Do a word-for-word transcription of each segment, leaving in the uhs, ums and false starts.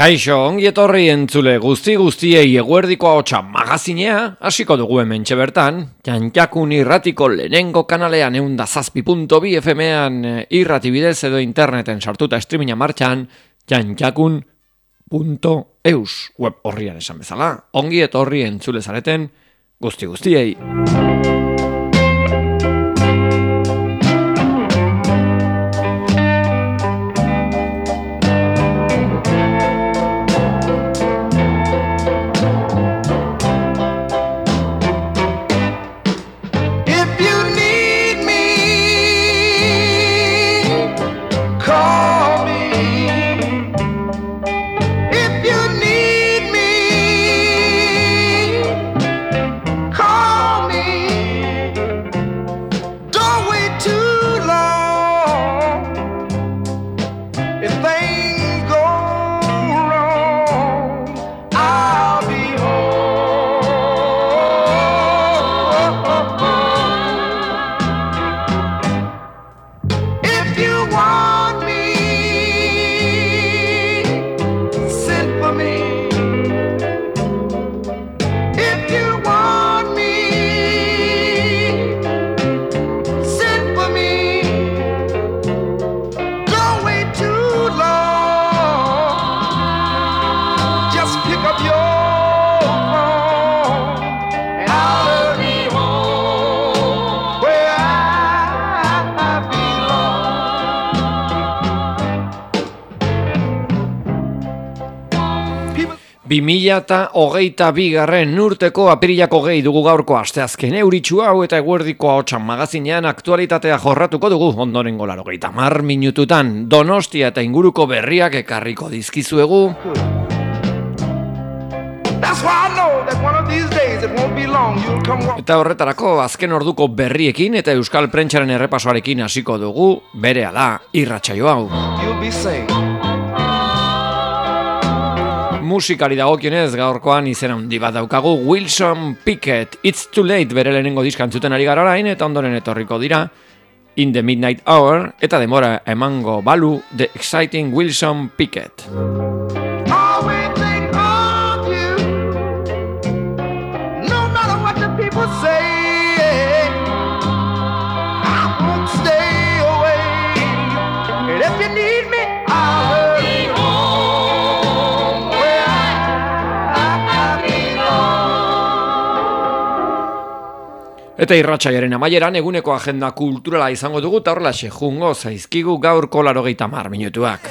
Kaixo, ongi etorri entzule guzti guztiei eguerdiko ahotsa magazinea, hasiko dugu hementxe bertan, Jantjakun irratiko lehenengo kanalean eunda zazpi puntu bi F M-ean irrati bidez edo interneten sartuta streaminga martxan, jantjakun puntu eus web horrian esan bezala. Ongi etorri entzule zareten guzti guztiei. bi mila hogeita bigarren urteko apirilako gehi dugu gaurko asteazken euritxu hau eta eguerdiko ahotsan magazinean aktualitatea jorratuko dugu ondorengo laurogeita hamar minututan Donostia eta inguruko berriak ekarriko dizkizuegu. Eta horretarako azken orduko berriekin eta euskal prentsaren errepasoarekin hasiko dugu berehala irratsaio hau. Musikari dagokionez gaurkoan izena handi bat daukagu Wilson Pickett, It's Too Late bere lehenengo diska entzuten ari gara orain eta ondoren etorriko dira In the Midnight Hour eta demora emango balu The Exciting Wilson Pickett. Eta irratsaiaren amaieran eguneko agenda kulturala izango dugu eta horrelaxe jungo zaizkigu gaurko laurogeita hamar minutuak.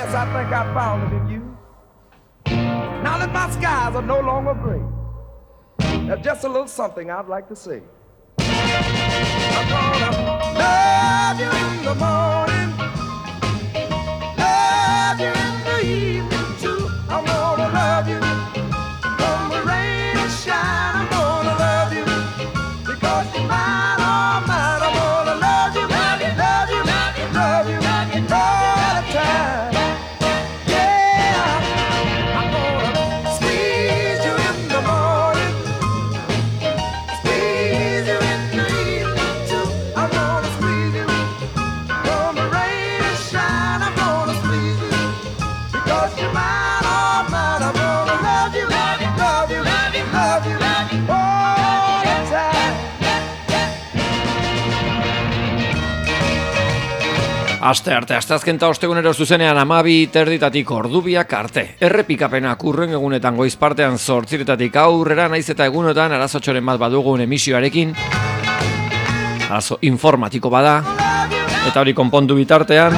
Aste arte, asteazken ta ostegunero zuzenean amabi terditatik ordubiak arte. Errepikapenak urren egunetan goiz partean zortziretatik aurrera, naiz eta egunotan arazotxoren bat badugun emisioarekin. Arazo informatiko bada, eta hori konpondu bitartean.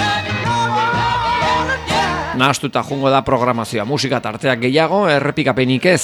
Nahastuta jungo da programazioa, musika tarteak gehiago, errepikapenik ez.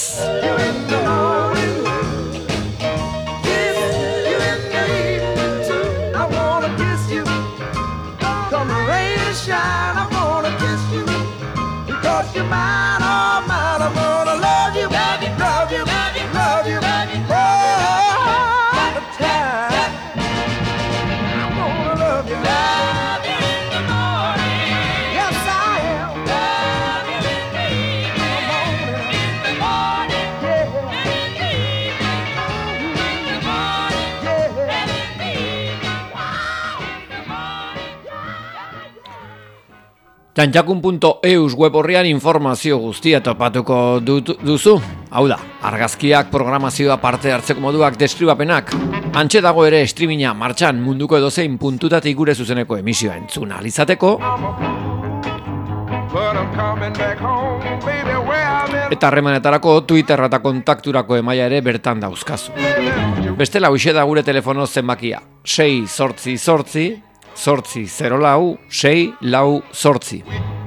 Txantxakun punto eus web horrian informazio guztia topatuko dut, duzu. Hau da, argazkiak, programazioa, parte hartzeko moduak, deskribapenak. Antxe dago ere streaminga martxan munduko edozein puntutatik gure zuzeneko emisioa entzun ahal izateko. Eta harremanetarako Twitter eta kontakturako emaia ere bertan dauzkazu. Bestela hoxe da gure telefono zenbakia. sei zortzi zortzi, zortzi zero lau, sei lau zortzi.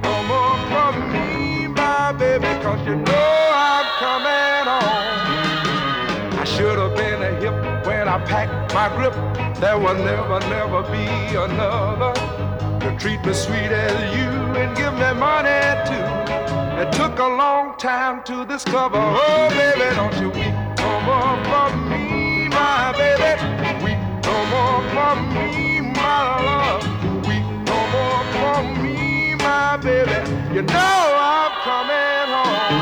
To treat me sweet as you and give me money too. It took a long time to discover. Oh baby, don't you weep no more for me, my baby. Weep no more for me, my love. Weep no more for me, my baby. You know I'm coming home.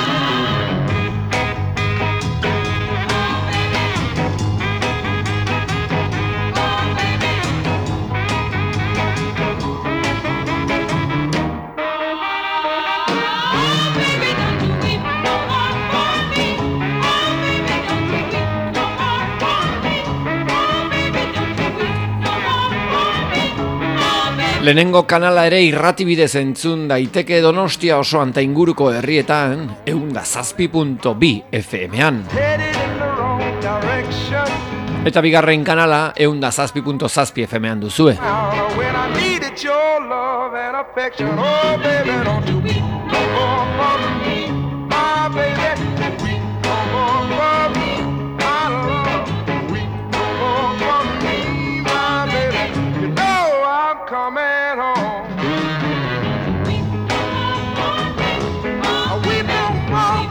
Lehenengo kanala ere irratibidez entzun daiteke Donostia osoan ta inguruko herrietan ehun eta zazpi puntu bi F M-an. Eta bigarren kanala ehun eta zazpi puntu zazpi F M-an duzue. Coming home. We no more.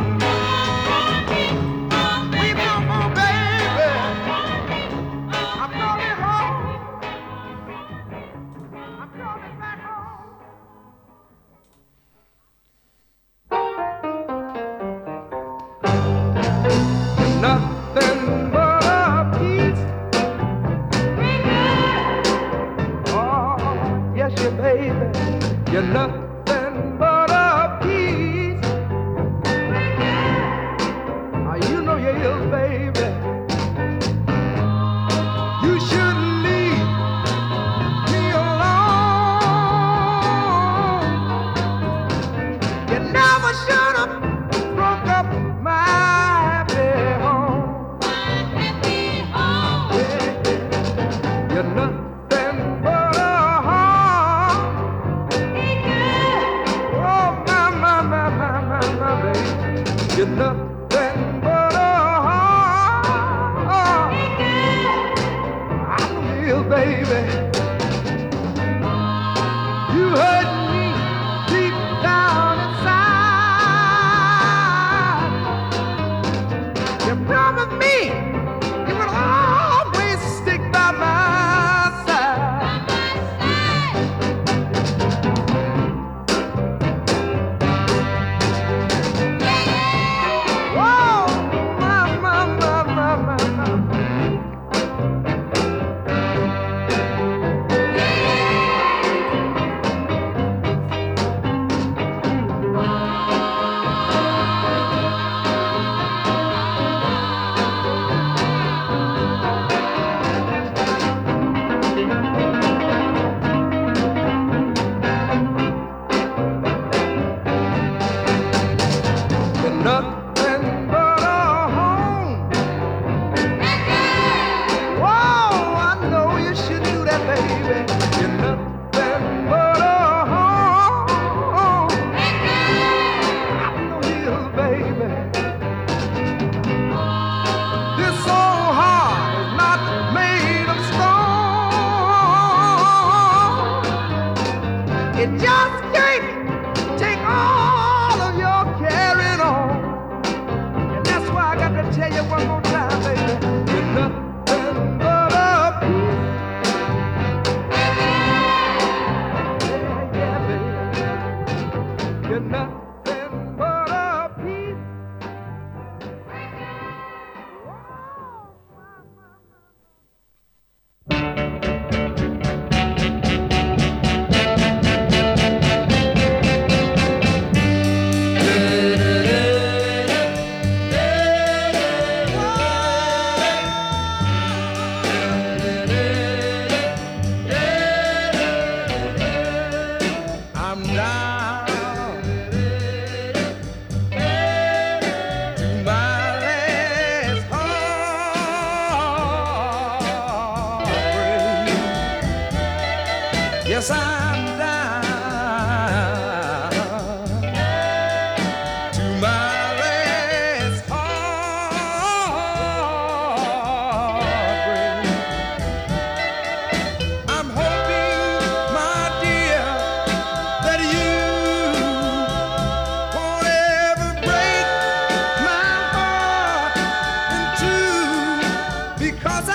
We no more, baby. I'm coming home. I'm coming back home. Nothing but a piece. Yes, you baby, you're nothing but a piece. Oh, you know you is, baby. You shouldn't leave me alone. You never should have broke up my happy home. Yeah, you're nothing. You're nothing but a heart. I feel, baby. You hurt me deep down inside. You promised me you would always stick by my side. Yes, I'm down to my last heartbreak. I'm hoping, my dear, that you won't ever break my heart in two, because I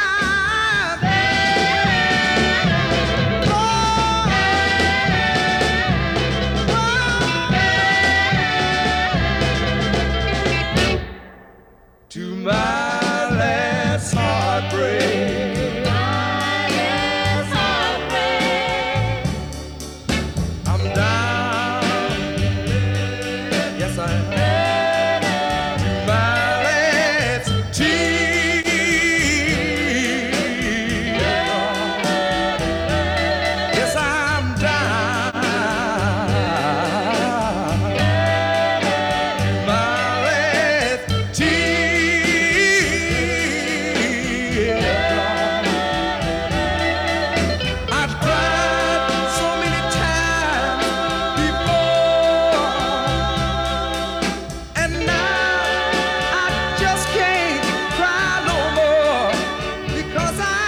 to my last heartbreak. My last heartbreak. I'm down. Yes, I am. To my last tear. Yes, I'm down. My last tear. I've cried so many times before, and now I just can't cry no more, because I've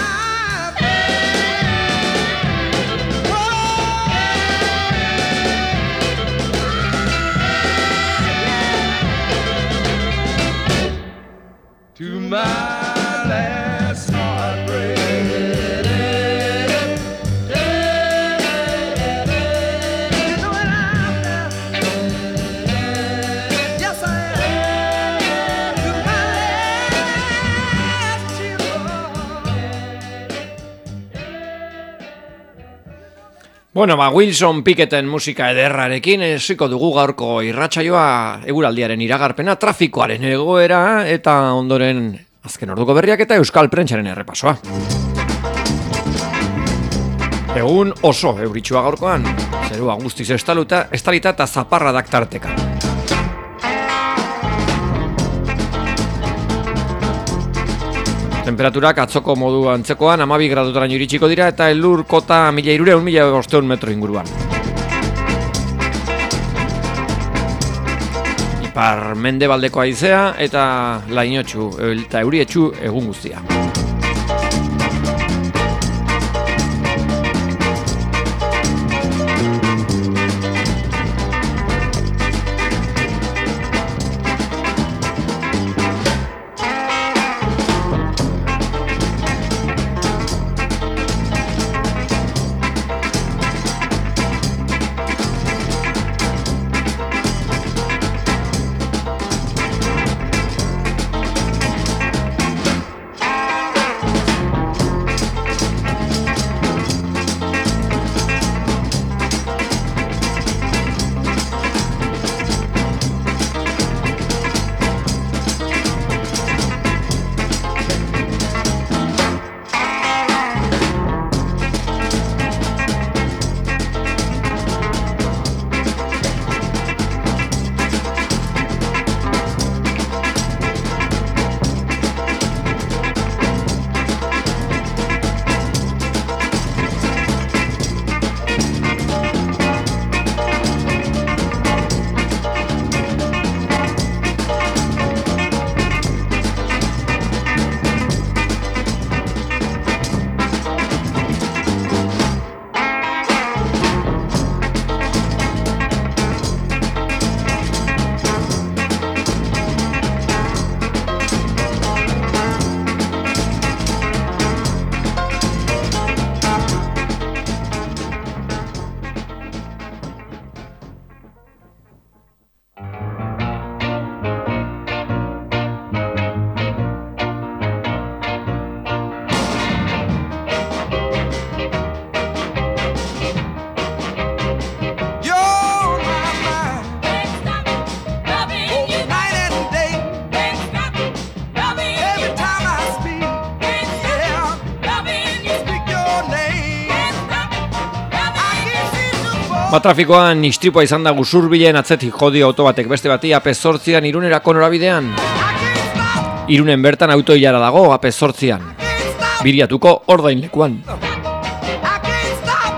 to my last heartbreak. You know what I'm down. Yes, I am. To my last tear. Bueno, ba, Wilson Picketen musika ederrarekin esiko dugu gaurko irratsaioa, eguraldiaren iragarpena, trafikoaren egoera eta ondoren azken orduko berriak eta euskal prentsaren errepasoa. Egun oso euritsua gaurkoan, zerua guztiz estaluta, estalita eta zaparradak tarteka. Temperaturak atzoko modu antzekoan hamabi gradutaraino iritsiko dira eta elur kota mila hirurehun mila bostehun metro inguruan. Ipar mendebaldeko haizea eta lainotsu eta eurietsu egun guztia. Ba, trafikoan istripua izan da Guzurbilen atzetik jodi auto batek beste bati A P zortzian Irunerako norabidean. Irunen bertan autoilara dago A P zortzian. Biriatuko ordainlekuan.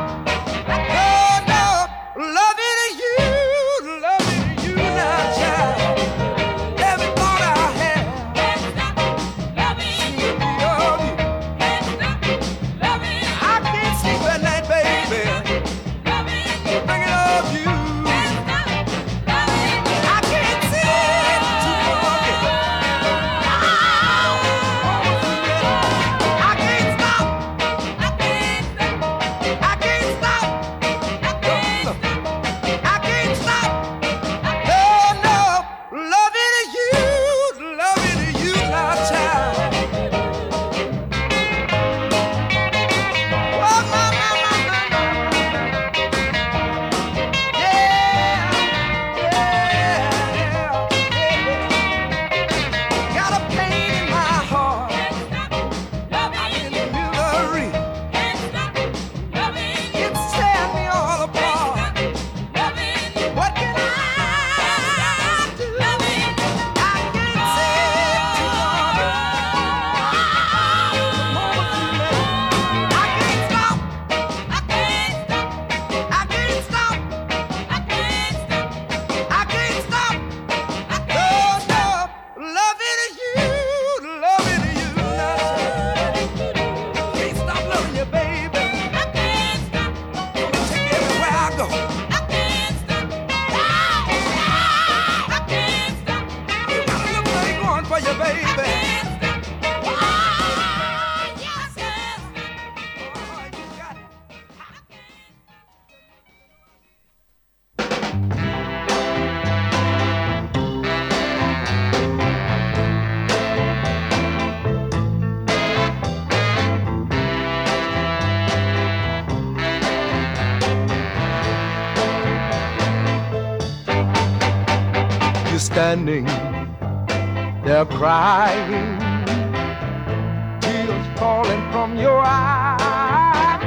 standing there crying, tears falling from your eyes,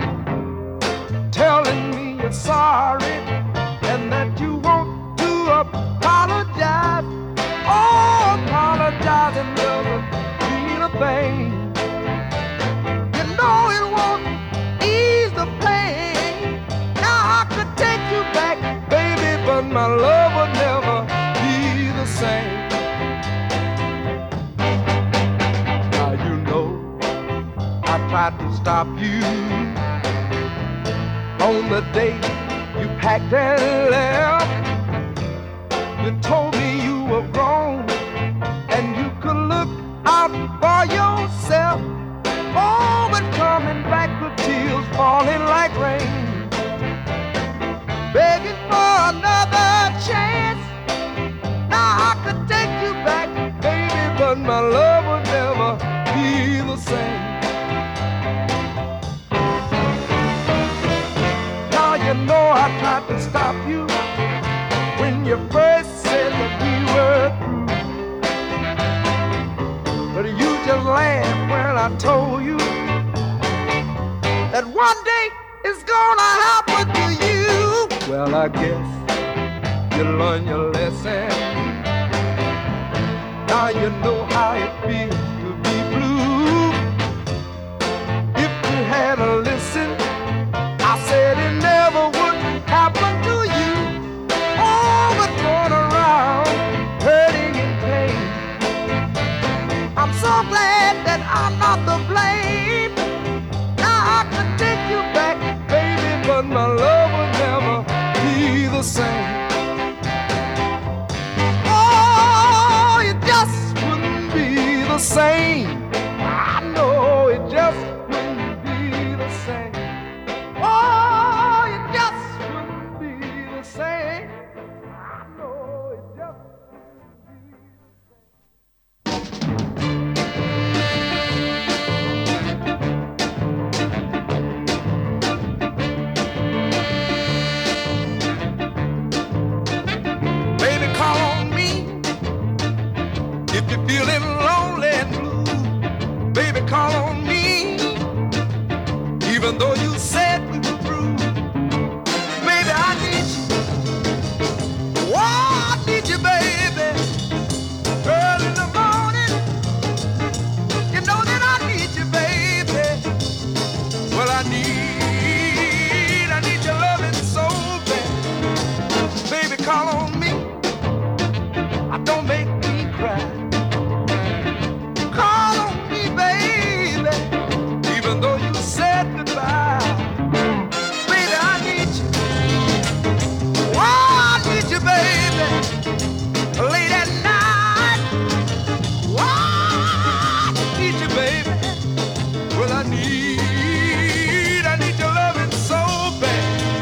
telling me you're sorry and that you want to apologize. Oh, apologizing doesn't mean a thing. You know it won't ease the pain. Now I could take you back, baby, but my love would never be the same. Now you know I tried to stop you on the day you packed and left. You told me you were grown and you could look out for yourself. Oh, but coming back with tears falling like rain, begging for another chance. Now I could take you back, baby, but my love would never be the same. Now you know I tried to stop you when you first said that we were through, but you just laughed when I told you that one day it's gonna happen to you. Well, I guess you learned your lesson. Now you know how it feels to be blue. If you had a listen, I said it never would happen to you. Oh, but going around hurting in pain. I'm so glad that I'm not to blame. Now I could take you back, baby, but my love will never be the same. Oh, it just wouldn't be the same. I know it just wouldn't be the same. Oh, it just wouldn't be the same. I know it just wouldn't be the same. Baby, call on me if you're feeling lonely and blue. Baby, call on me even though you said we were through. Baby, I need you. Oh, I need you, baby. Early in the morning, you know that I need you, baby. Well, I need, I need your loving so bad. Baby, call on me. I don't make me cry. Call on me, baby, even though you said goodbye. Baby, I need you. Oh, I need you, baby, late at night. Oh, I need you, baby. Well, I need, I need your loving so bad.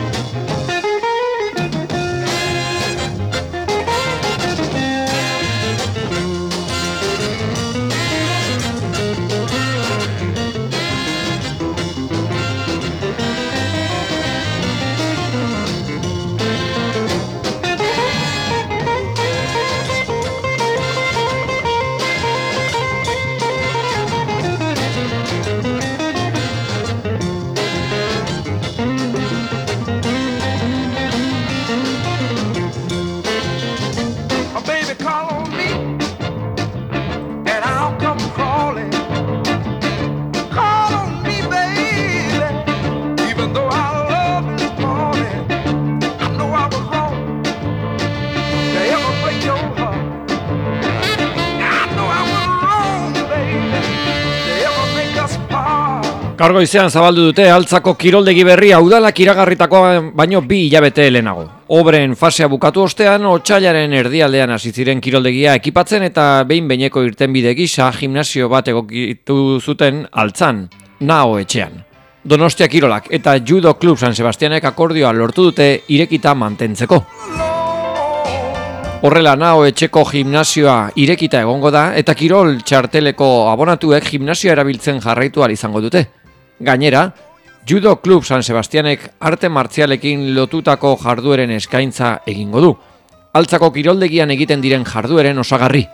Oh, baby, call on me, and I'll come crawling. Call on me, baby, even though our love is falling. I know I was wrong to ever break your heart. I know I was wrong, baby, to ever make us part. Gaur goizean zabaldu dute Altzako kiroldegi berria udalak iragarritakoa baino bi hilabete lehenago. Obren fasea bukatu ostean, otsailaren erdialdean hasi ziren kiroldegia ekipatzen eta behin-behineko irtenbide gisa gimnasio bat egokitu zuten Altzan, Nao etxean. Donostia Kirolak eta Judo Club San Sebastianek akordioa lortu dute irekita mantentzeko. Horrela Nao etxeko gimnasioa irekita egongo da eta kirol txarteleko abonatuek gimnasioa erabiltzen jarraitu ahal izango dute. Gainera, Judo Club San Sebastianek arte martzialekin lotutako jardueren eskaintza egingo du. altzako kiroldegian egiten diren jardueren osagarri.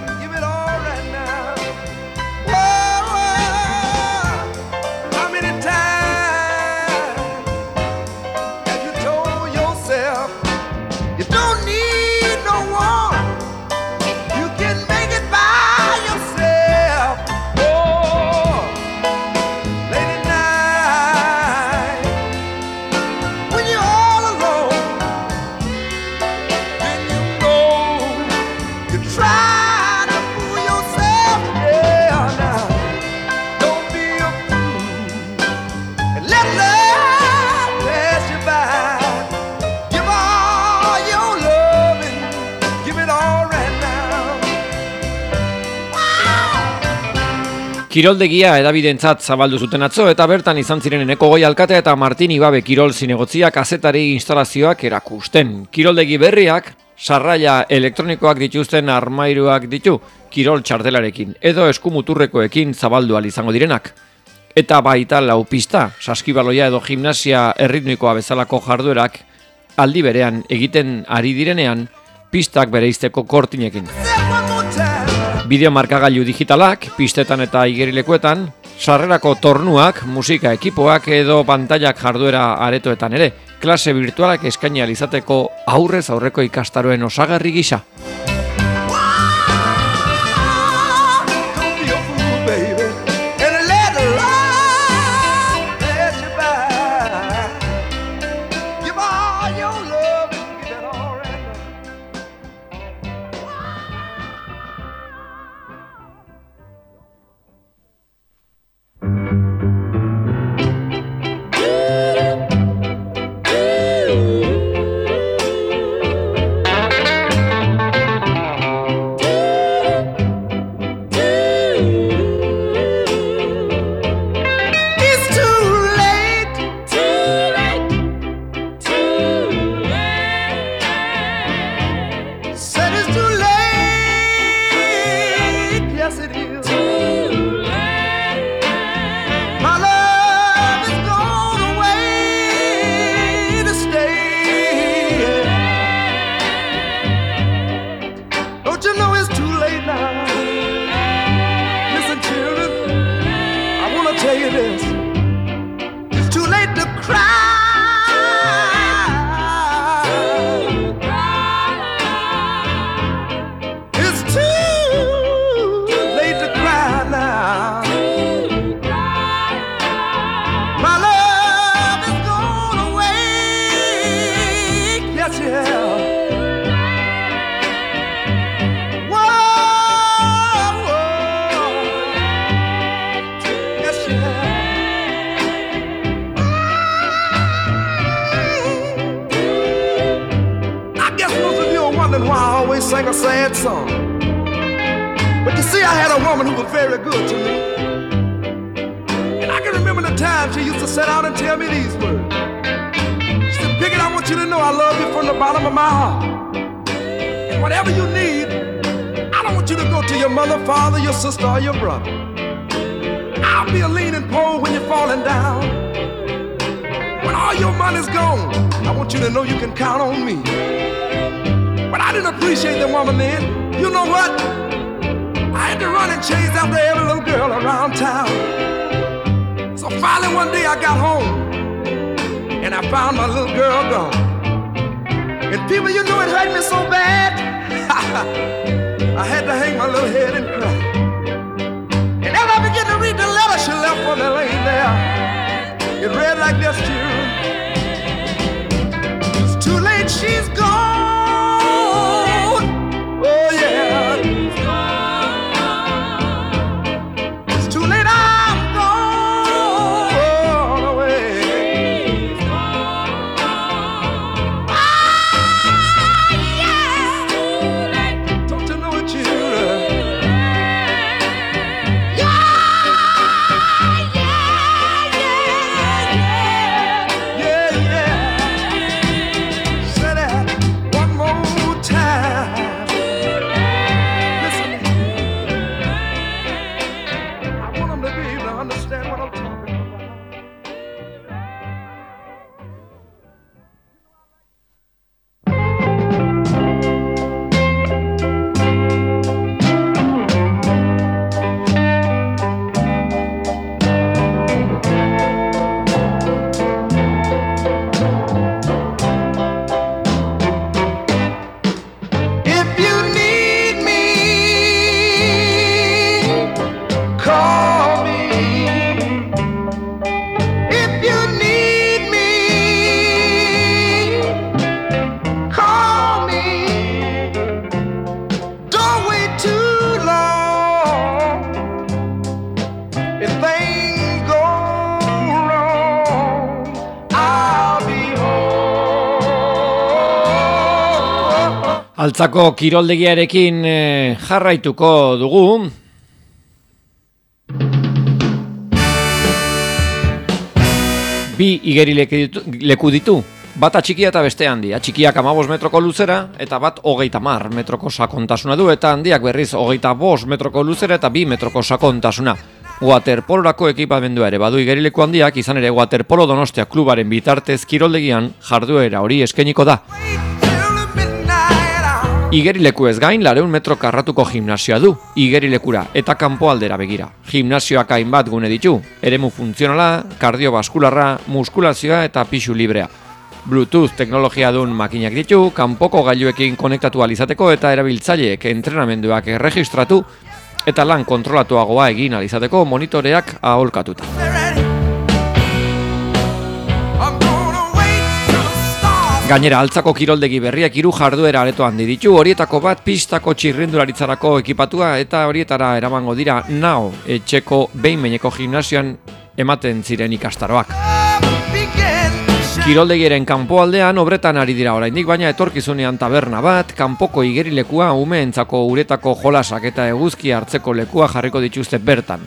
Kiroldegia edabidentzat zabaldu zuten atzo eta bertan izan ziren Eneko Goi alkatea eta Martin Ibabe kirol zinegotziak kazetari instalazioak erakusten. Kiroldegi berriak, sarraila elektronikoak dituzten armairuak ditu, kirol txartelarekin edo eskumuturrekoekin zabaldu ahal izango direnak. Eta baita lau pista, saskibaloia edo gimnasia erritmikoa bezalako jarduerak aldi berean egiten ari direnean pistak bereizteko kortinekin. Bideo markagailu digitalak, pistetan eta igerilekuetan, sarrerako tornuak, musika ekipoak edo pantailak jarduera aretoetan ere, klase virtualak eskaini ahal izateko aurrez aurreko ikastaroen osagarri gisa. Sing a sad song. But you see, I had a woman who was very good to me. And I can remember the time she used to sit down and tell me these words. She said, Pickett, I want you to know I love you from the bottom of my heart. And whatever you need, I don't want you to go to your mother, father, your sister, or your brother. I'll be a leaning pole when you're falling down. When all your money's gone, I want you to know you can count on me. But I didn't appreciate the woman then. You know what? I had to run and chase after every little girl around town. So finally one day I got home and I found my little girl gone. And people, you know it hurt me so bad. I had to hang my little head and cry. And as I began to read the letter she left for me laying there, it read like this, children. It's too late, she's gone. Altzako kiroldegiarekin eh, jarraituko dugu. Bi igeri leku ditu, bata txikia eta beste handia. Txikiak amabos metroko luzera eta bat hogeita mar metroko sakontasuna du, eta handiak berriz hogeita bost metroko luzera eta bi metroko sakontasuna. Waterpolorako ekipamendua ere badu igerileku handiak, izan ere Waterpolo Donostia klubaren bitartez kiroldegian jarduera hori eskainiko da. Igerileku ez gain, lareun metro karratuko gimnasioa du, igerilekura eta kanpoaldera begira. Gimnasioak hainbat gune ditu, eremu funtzionala, kardiobaskularra, muskulazioa eta pisu librea. Bluetooth teknologia dun makinak ditu, kanpoko gailuekin konektatu alizateko eta erabiltzaileek entrenamenduak erregistratu eta lan kontrolatuagoa egin alizateko monitoreak aholkatuta. Gainera, Altzako kiroldegi berriak hiru jarduera areto handi ditu, horietako bat pistako txirrindularitzarako ekipatua eta horietara eramango dira nao etxeko behin-behineko gimnasioan ematen ziren ikastaroak. Kiroldegiaren kanpoaldean obretan ari dira oraindik, baina etorkizunean taberna bat, kanpoko igerilekua, umeentzako uretako jolasak eta eguzki hartzeko lekua jarriko dituzte bertan.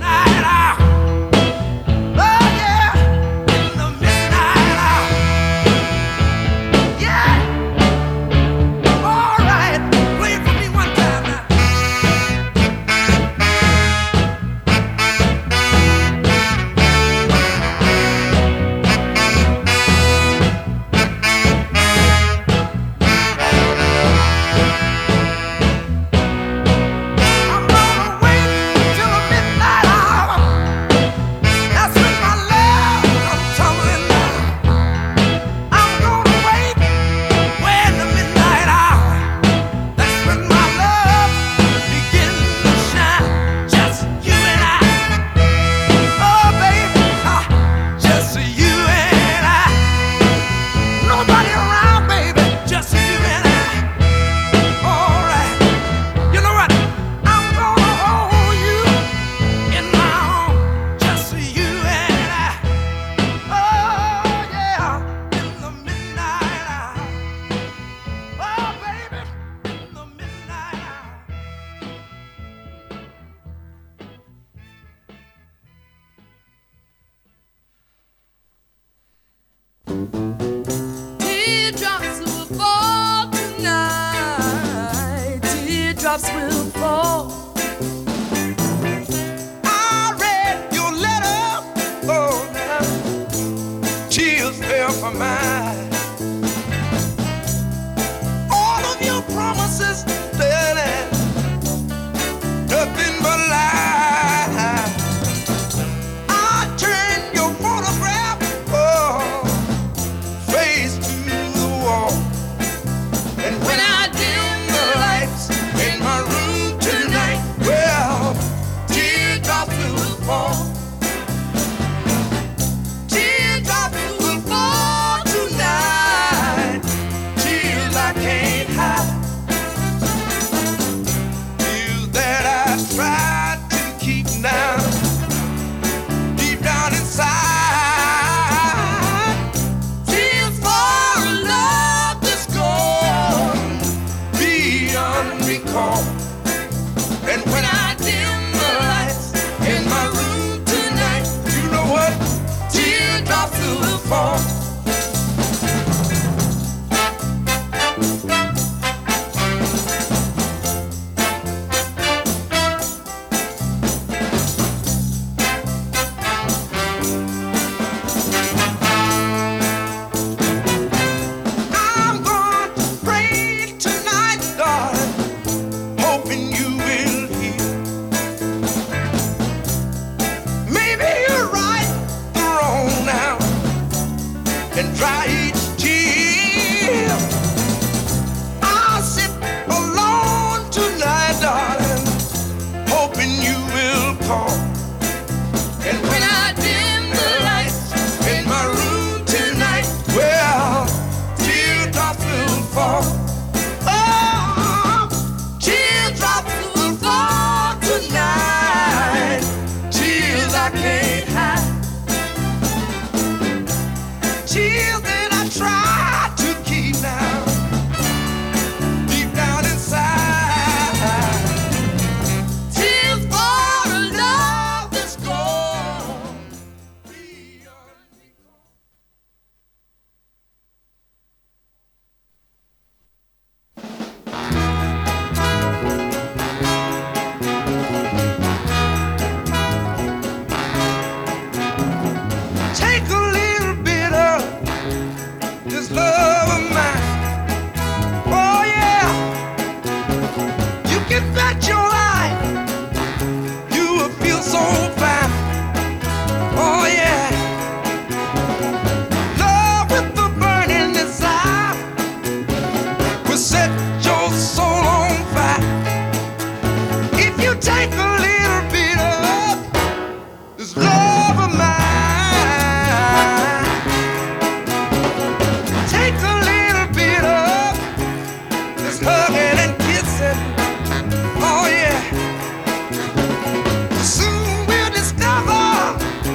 Teardrops will fall tonight. Teardrops will fall. I read your letter, oh, now tears fell from my eyes. All of your promises, darling, nothing but lies. I turned your photograph, oh, face to the wall. And when I dim the lights in my room tonight, well, teardrops will fall. Teardrops will fall tonight, tears I can't hide. Tears that I tried to keep now, deep down inside. Tears for a love that's gone beyond recall. And when I dim the lights in my room tonight, you know what? Teardrops will fall. I'm going to pray tonight, darling, hoping you will hear. Maybe you're right, the wrong now, and dry each tear. I'll sit alone tonight, darling, hoping you will call. And when I dim the lights in my room tonight, well, teardrops will fall. Oh, teardrops will fall tonight, tears I can't hide. Tears that I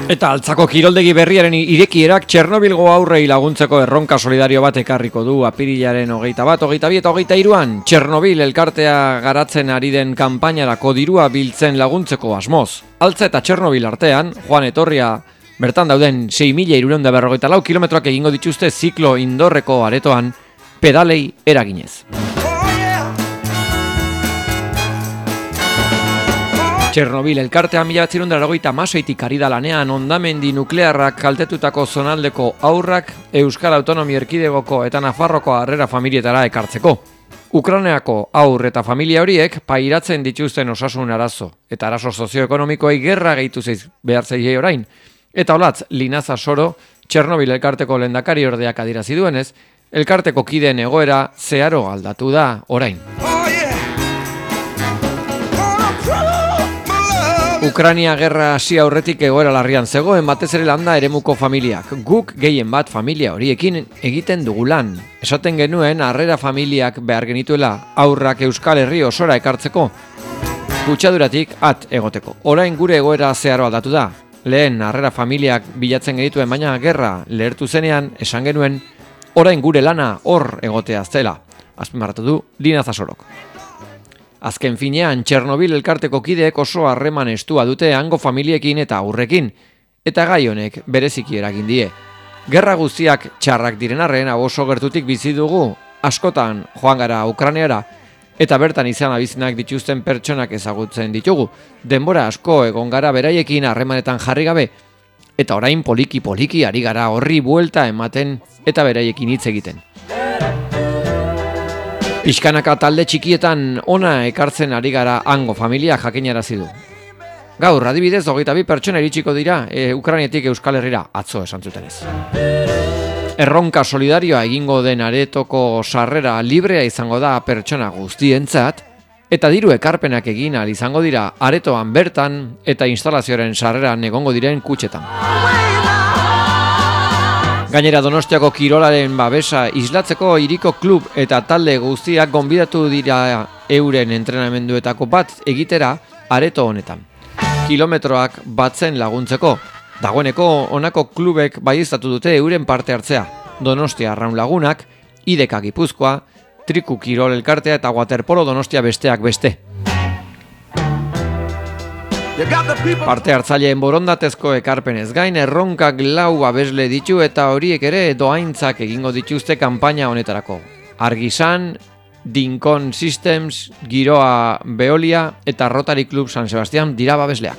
Eta altzako kiroldegi berriaren irekierak Txernobilgo aurrei laguntzeko erronka solidario bat ekarriko du apirilaren hogeita bat, hogeita bi eta hogeita hiruan Txernobil elkartea garatzen ari den kanpainarako dirua biltzen laguntzeko asmoz. Altza eta Txernobil artean, joan etorria bertan dauden sei mila hirurehun eta berrogeita lau kilometroak egingo dituzte ziklo indorreko aretoan pedalei eraginez. Txernobil elkartean mila bederatziehun eta laurogeita hamaseitik ari da lanean hondamendi nuklearrak kaltetutako zonaldeko haurrak Euskal Autonomia Erkidegoko eta Nafarroko harrera familietara ekartzeko. Ukraineako haur eta familia horiek pairatzen dituzten osasun arazo eta arazo sozioekonomikoei gerra gehitu zeiz behar zeiei orain. Eta olatz, Linaza Soro, Txernobil elkarteko lehendakari ordeak adierazi duenez, elkarteko kideen egoera zeharo aldatu da orain. Ukraina gerra hasi aurretik egoera larrian zegoen batez ere landa eremuko familiak. Guk gehien bat familia horiekin egiten dugu lan. Esaten genuen harrera familiak behar genituela aurrak Euskal Herri osora ekartzeko. Kutsaduratik at egoteko. Orain gure egoera zeharo aldatu da. Lehen harrera familiak bilatzen genituen baina gerra lehertu zenean esan genuen orain gure lana hor egotea zela. Azpimarratu du Linaza Sorok. Azken finean, Txernobil elkarteko kideek oso harreman estua dute hango familiekin eta aurrekin, eta gai honek bereziki eragin die. Gerra guztiak txarrak diren arren oso gertutik bizi dugu, askotan joan gara Ukrainara, eta bertan izan abizenak dituzten pertsonak ezagutzen ditugu. Denbora asko egon gara beraiekin harremanetan jarri gabe, eta orain poliki-poliki ari gara horri buelta ematen eta beraiekin hitz egiten. Pixkanaka talde txikietan ona ekartzen ari gara hango familia jakinarazi du. Gaur, adibidez, hogeita bi pertsona iritsiko dira e, Ukrainetik Euskal Herrira, atzo esan zutenez. Erronka solidarioa egingo den aretoko sarrera librea izango da pertsona guztientzat, eta diru ekarpenak egin ahal izango dira aretoan bertan eta instalazioaren sarreran egongo diren kutxetan. Gainera Donostiako kirolaren babesa islatzeko hiriko klub eta talde guztiak gonbidatu dira euren entrenamenduetako bat egitera areto honetan. Kilometroak batzen laguntzeko. Dagoeneko honako klubek baieztatu dute euren parte hartzea. Donostia Arraun Lagunak, Ideka Gipuzkoa, Triku Kirol Elkartea eta Waterpolo Donostia besteak beste. Parte hartzaileen borondatezko ekarpenez gain erronkak lau abesle ditu eta horiek ere doaintzak egingo dituzte kanpaina honetarako. Argisan, Dinkon Systems, Giroa Veolia eta Rotary Club San Sebastián dira babesleak.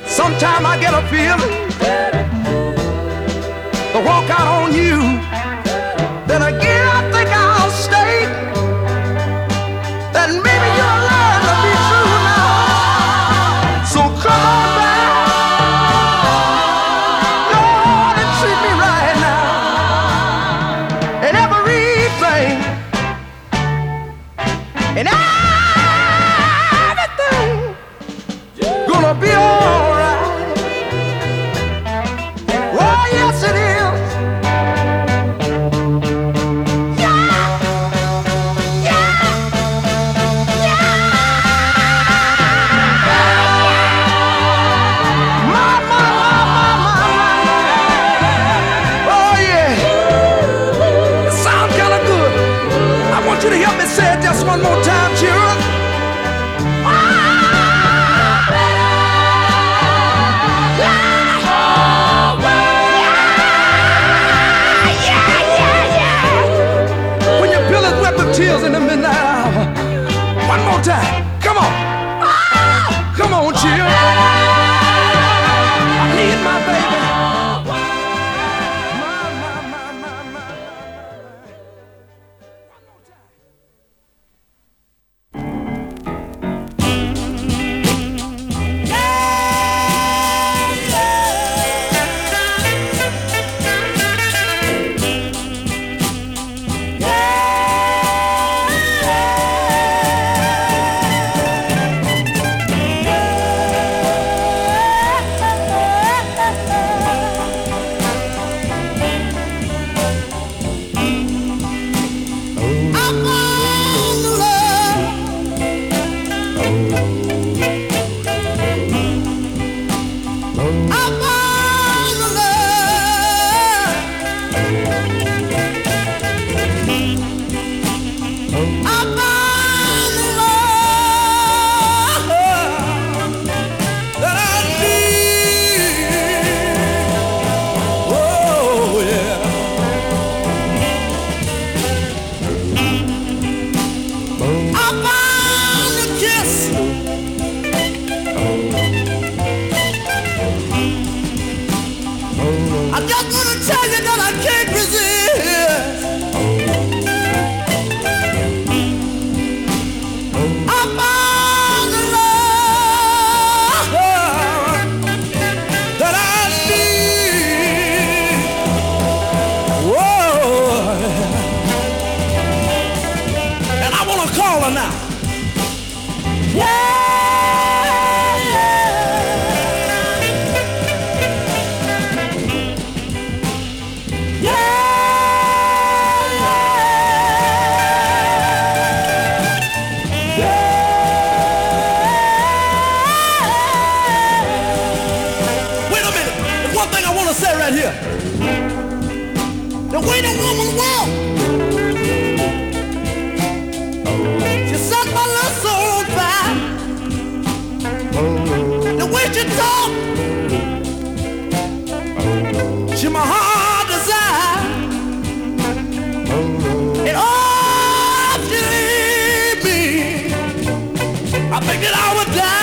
caller now. Yeah. Say right here, the way the woman walk, she set my little soul on fire. The way she talk, she my heart desire. And oh, she leave me, I think that I would die.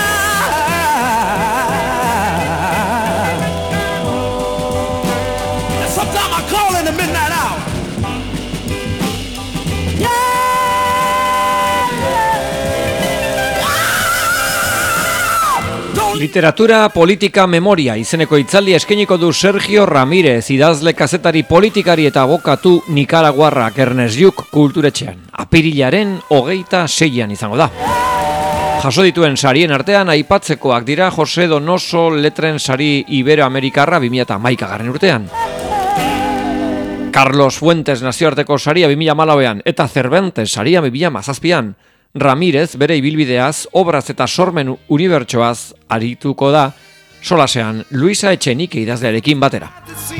Literatura, politika, memoria izeneko hitzaldia eskainiko du Sergio Ramirez, idazle, kazetari, politikari eta abokatu nikaraguarrak Ernest Lluch kulturetxean. Apirilaren hogeita seian izango da. Jaso dituen sarien artean aipatzekoak dira Jose Donoso letren sari Iberoamerikarra bi mila hamaikagarren urtean. Carlos Fuentes nazioarteko saria bi mila hamalauean eta Cervantes saria bi mila hamazazpian. Ramirez bere ibilbideaz, obraz eta sormen unibertsoaz arituko da, solasean Luisa Etxenike idazlearekin batera.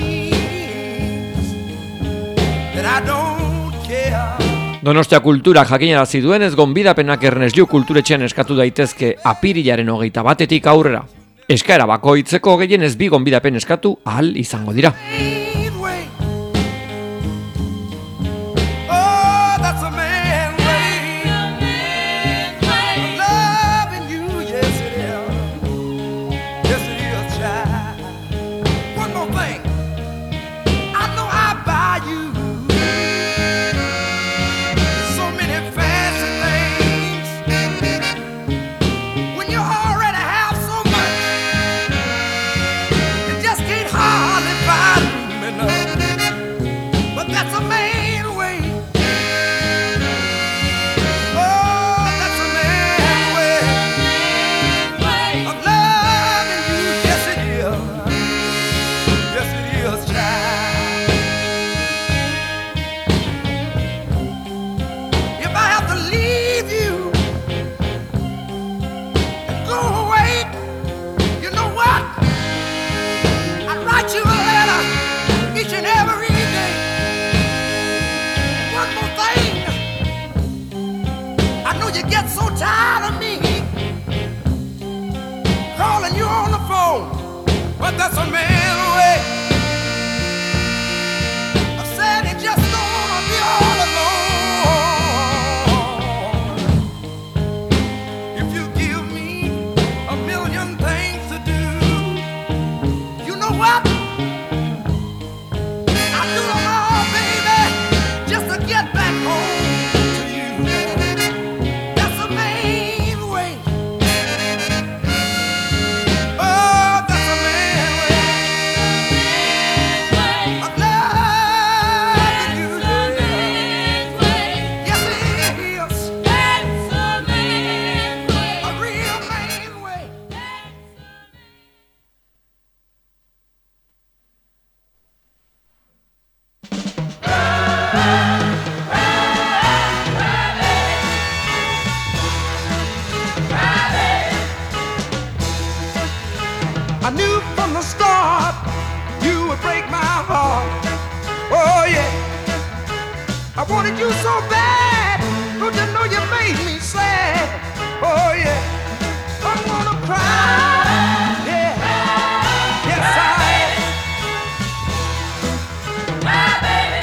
Donostia Kultura jakinarazi duenez gonbidapenak Ernest Lluch kulturetxean eskatu daitezke apirilaren hogeita batetik aurrera. Eskaera bakoitzeko gehienez bi gonbidapen eskatu ahal izango dira. I knew from the start you would break my heart. Oh yeah, I wanted you so bad. Don't you know you made me sad? Oh yeah, I'm gonna cry. Yeah, yes I am. My baby.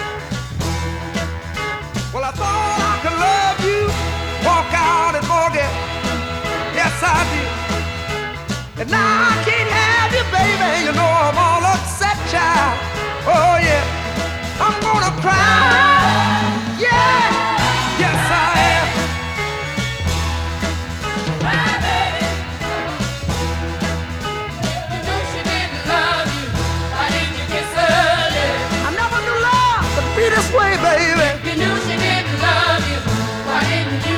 Well, I thought I could love you, walk out and forget. Yes I did. And now I can't have you, baby. You know I'm all upset, child. Oh yeah, I'm gonna cry. Yeah, yes I am. My baby. You knew she didn't love you. Why didn't you kiss her? I never knew love to be this way, baby. You knew she didn't love you. Why didn't you?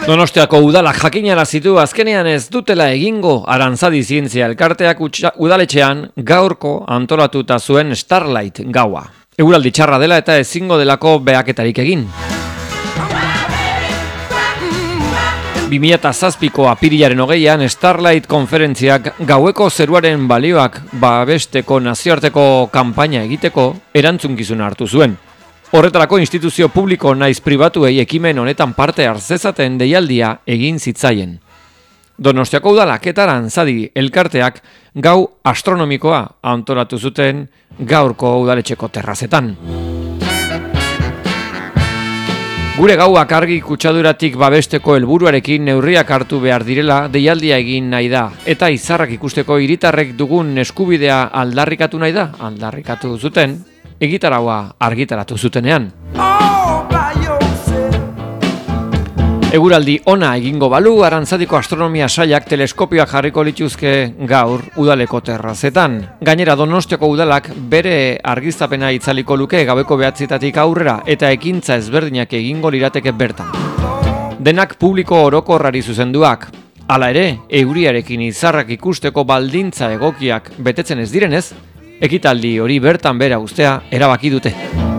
Donostiako udalak jakinarazitu azkenean ez dutela egingo Arantzadi Zientzia Elkarteak udaletxean gaurko antolatuta zuen Starlight gaua. Eguraldi txarra dela eta ezingo delako behaketarik egin. bi mila zazpiko apirilaren hogeian Starlight konferentziak gaueko zeruaren balioak babesteko nazioarteko kanpaina egiteko erantzunkizuna hartu zuen. Horretarako instituzio publiko naiz pribatuei ekimen honetan parte hartzezaten deialdia egin zitzaien. Donostiako udalak eta Arantzadi Elkarteak gau astronomikoa antolatu zuten gaurko udaletxeko terrazetan. Gure gauak argi kutsaduratik babesteko helburuarekin neurriak hartu behar direla deialdia egin nahi da, eta izarrak ikusteko hiritarrek dugun eskubidea aldarrikatu nahi da, aldarrikatu zuten, egitaraua argitaratu zutenean. Eguraldi ona egingo balu, Arantzadiko astronomia sailak teleskopioak jarriko lituzke gaur udaleko terrazetan. Gainera Donostiako udalak bere argiztapena itzaliko luke gaueko behatzietatik aurrera eta ekintza ezberdinak egingo lirateke bertan. Denak publiko orokorrari zuzenduak. Hala ere, euriarekin izarrak ikusteko baldintza egokiak betetzen ez direnez, ekitaldi hori bertan bera ustea erabaki dute.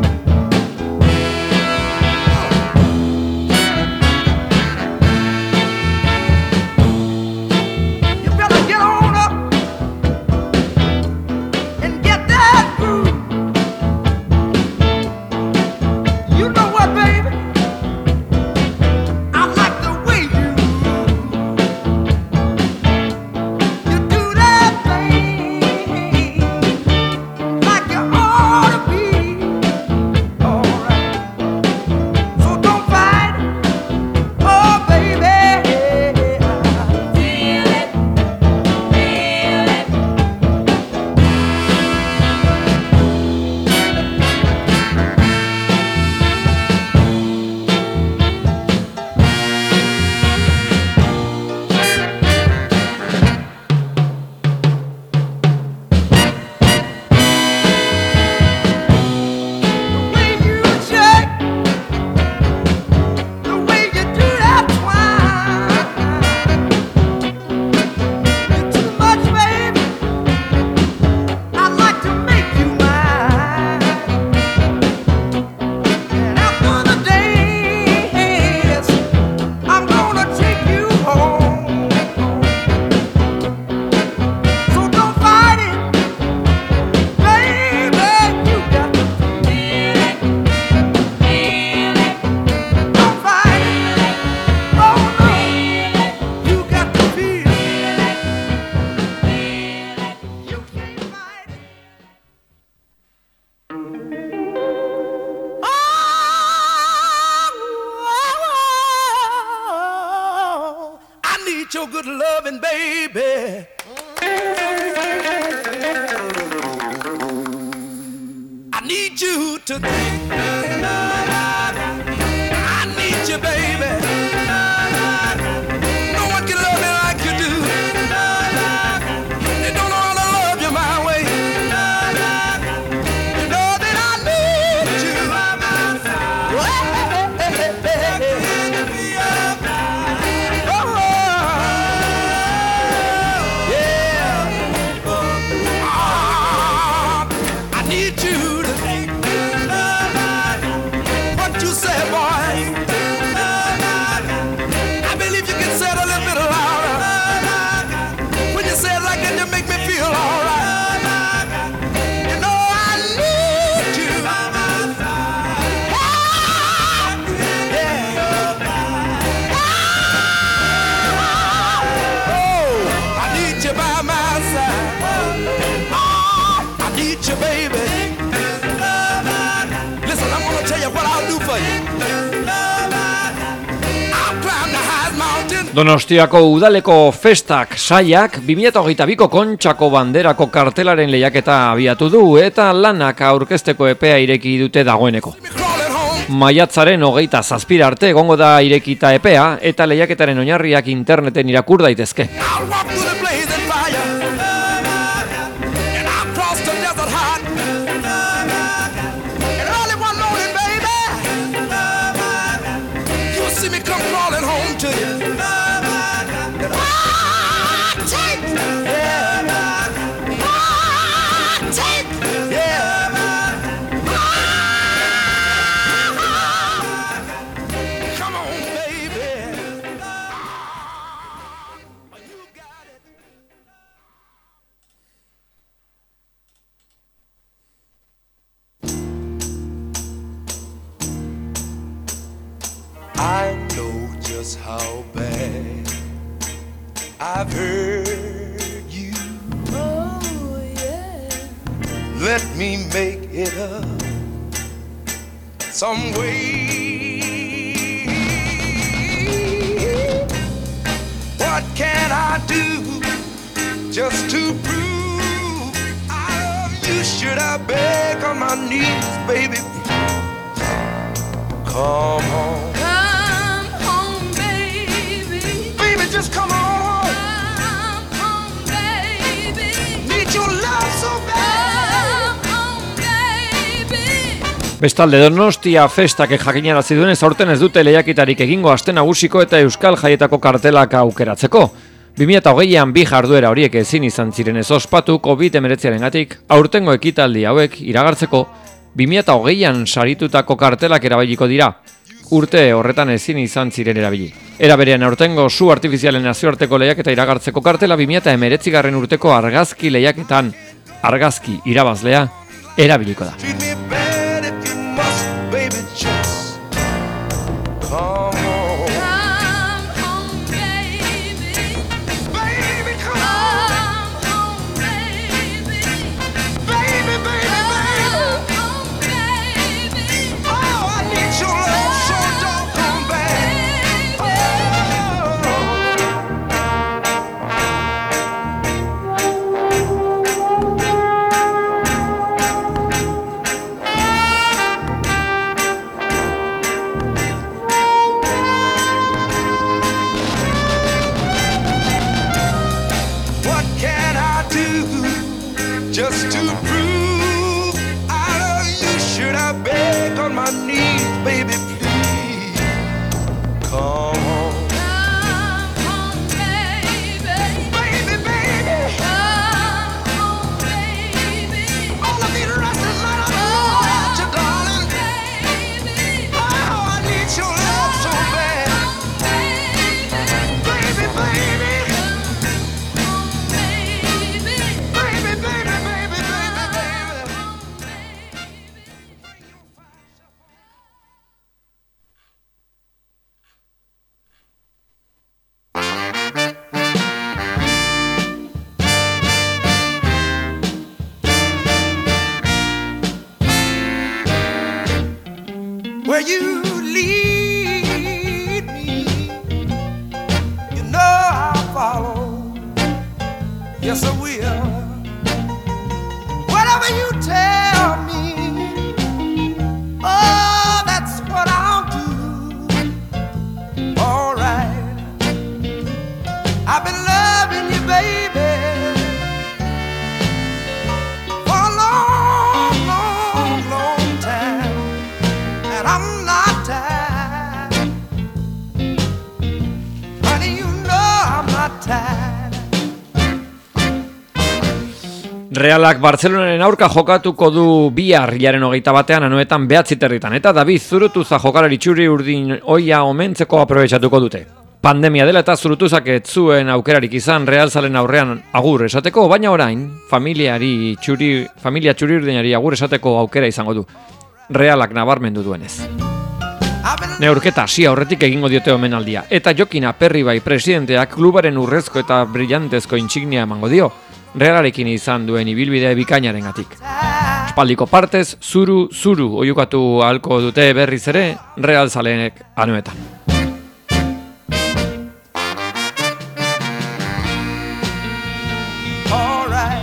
Your good loving, baby. I need you to think. I need you, baby. No one can love me like you do. They don't know how to love you my way. You know that I need you. Donostiako udaleko festak saiak bi mila hogeita biko Kontxako banderako kartelaren lehiaketa abiatu du eta lanak aurkezteko epea ireki dute dagoeneko. Maiatzaren hogeita zazpira arte egongo da irekita epea eta lehiaketaren oinarriak interneten irakur daitezke. To you. I've heard you. Oh, yeah. Let me make it up some way. What can I do just to prove I love you? Should I beg on my knees, baby? Come home. Come home, baby. Baby, just come on. Come home, baby. Need your love so bad. Come home, baby. Bestalde Donostia festak jakinarazi duenez aurten ez dute lehiaketarik egingo aste nagusiko eta euskal jaietako kartelak aukeratzeko. bi mila hogeian bi jarduera horiek ezin izan ziren ez ospatu covid hemeretziarengatik, aurtengo ekitaldi hauek iragartzeko bi mila hogeian saritutako kartelak erabiliko dira. Urte horretan ezin izan ziren erabili. Era berean aurtengo su artifizialen nazioarteko lehiaketa iragartzeko kartela bi mila hemeretzigarren urteko argazki lehiaketan argazki irabazlea erabiliko da. Treat me bad if you must, baby, just come home. Come home, baby. Baby, come on. Come home, baby. Baby, baby, baby. Come home, baby. Oh, I need your love so doggone bad. Oh. What can I do just to prove I love you? Should I beg on my knees, baby, please come home. Come home, baby. Baby, baby, Come home, baby. all of these restless nights I want you, darling. Baby. Oh, I need your love so bad. Baby, baby, baby, baby, baby, baby, baby, baby. Where you lead me, you know I'll follow. Yes, I will. Whatever you tell me, oh, that's what I'll do. All right. I've been loving you, baby, for a long, long, long time. And I'm not tired. Honey, you know I'm not tired. Realak Bartzelonaren aurka jokatuko du bihar hilaren hogeita batean anoetan behatzi territan eta David Zurutuza jokalari txuri urdin oia omentzeko aprobetxatuko dute. Pandemia dela eta Zurutuzak ez zuen aukerarik izan Realzalen aurrean agur esateko, baina orain familiari txuri, familia txuri urdinari agur esateko aukera izango du. Realak nabarmendu duenez. I've been Neurketa hasi aurretik egingo diote omenaldia eta Jokin Aperribai presidenteak klubaren urrezko eta brillantezko intsignia emango dio. Realarekin izan duen ibilbide bikainarengatik. Espaldiko partez, zuru, zuru oiukatu ahalko dute berriz ere Realzalenek anoetan. all right.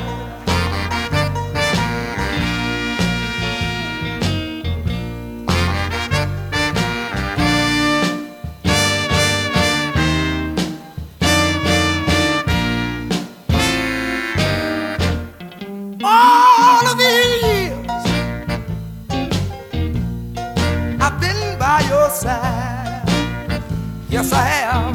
All of these years I've been by your side. Yes, I have.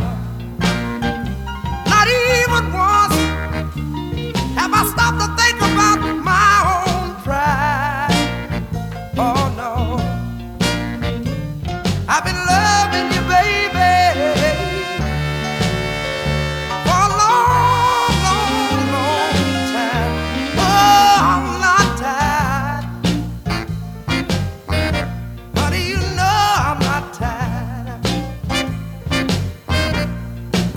Not even once have I stopped to think about my own pride. Oh no, I've been loving you, baby, for a long, long, long time. Oh, I'm not tired. Honey, you know I'm not tired.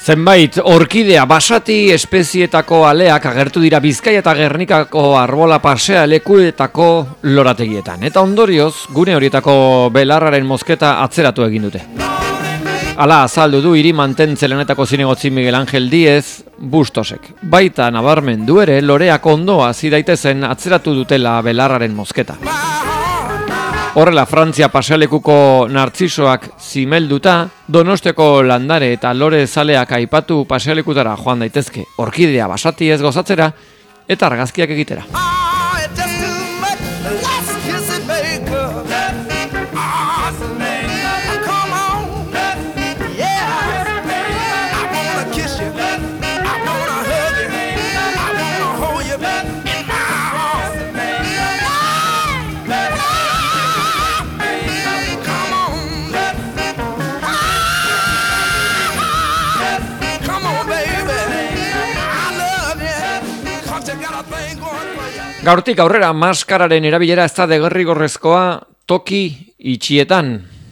Zenbait orkidea basati espezietako aleak agertu dira Bizkaia eta Gernikako arbola pasea lekuetako lorategietan. Eta ondorioz, gune horietako belarraren mozketa atzeratu egin dute. Hala azaldu du hiri mantentzelenetako zinegotzi Miguel Ángel Díez Bustosek. Baita nabarmendu ere loreak ondo hasi daitezen atzeratu dutela belarraren mozketa. Horrela, Frantzia pasealekuko nartzisoak zimelduta, Donosteko landare eta lore zaleak aipatu pasealekutara joan daitezke, orkidea basati ez gozatzera eta argazkiak egitera. Gaurtik aurrera maskararen erabilera ez da derrigorrezkoa toki itxietan.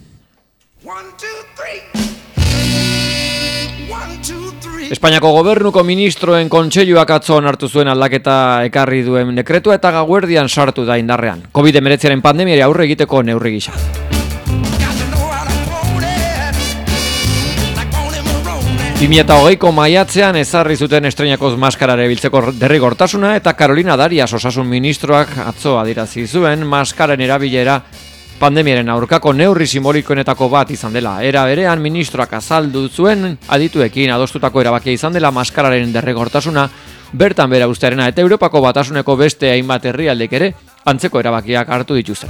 Espainiako gobernuko ministroen kontseiluak atzo onartu zuen aldaketa ekarri duen dekretua eta gauerdian sartu da indarrean. covid hemeretziaren pandemiari aurre egiteko neurri gisa. bi mila hogeiko maiatzean ezarri zuten estreinakoz maskarare biltzeko derrigortasuna eta Carolina Darias osasun ministroak atzo adierazi zuen maskaren erabilera pandemiaren aurkako neurri simbolikoenetako bat izan dela. Era berean ministroak azaldu zuen adituekin adostutako erabakia izan dela maskararen derrigortasuna bertan bera ustearena eta Europako Batasuneko beste hainbat herrialdek ere antzeko erabakiak hartu dituzten.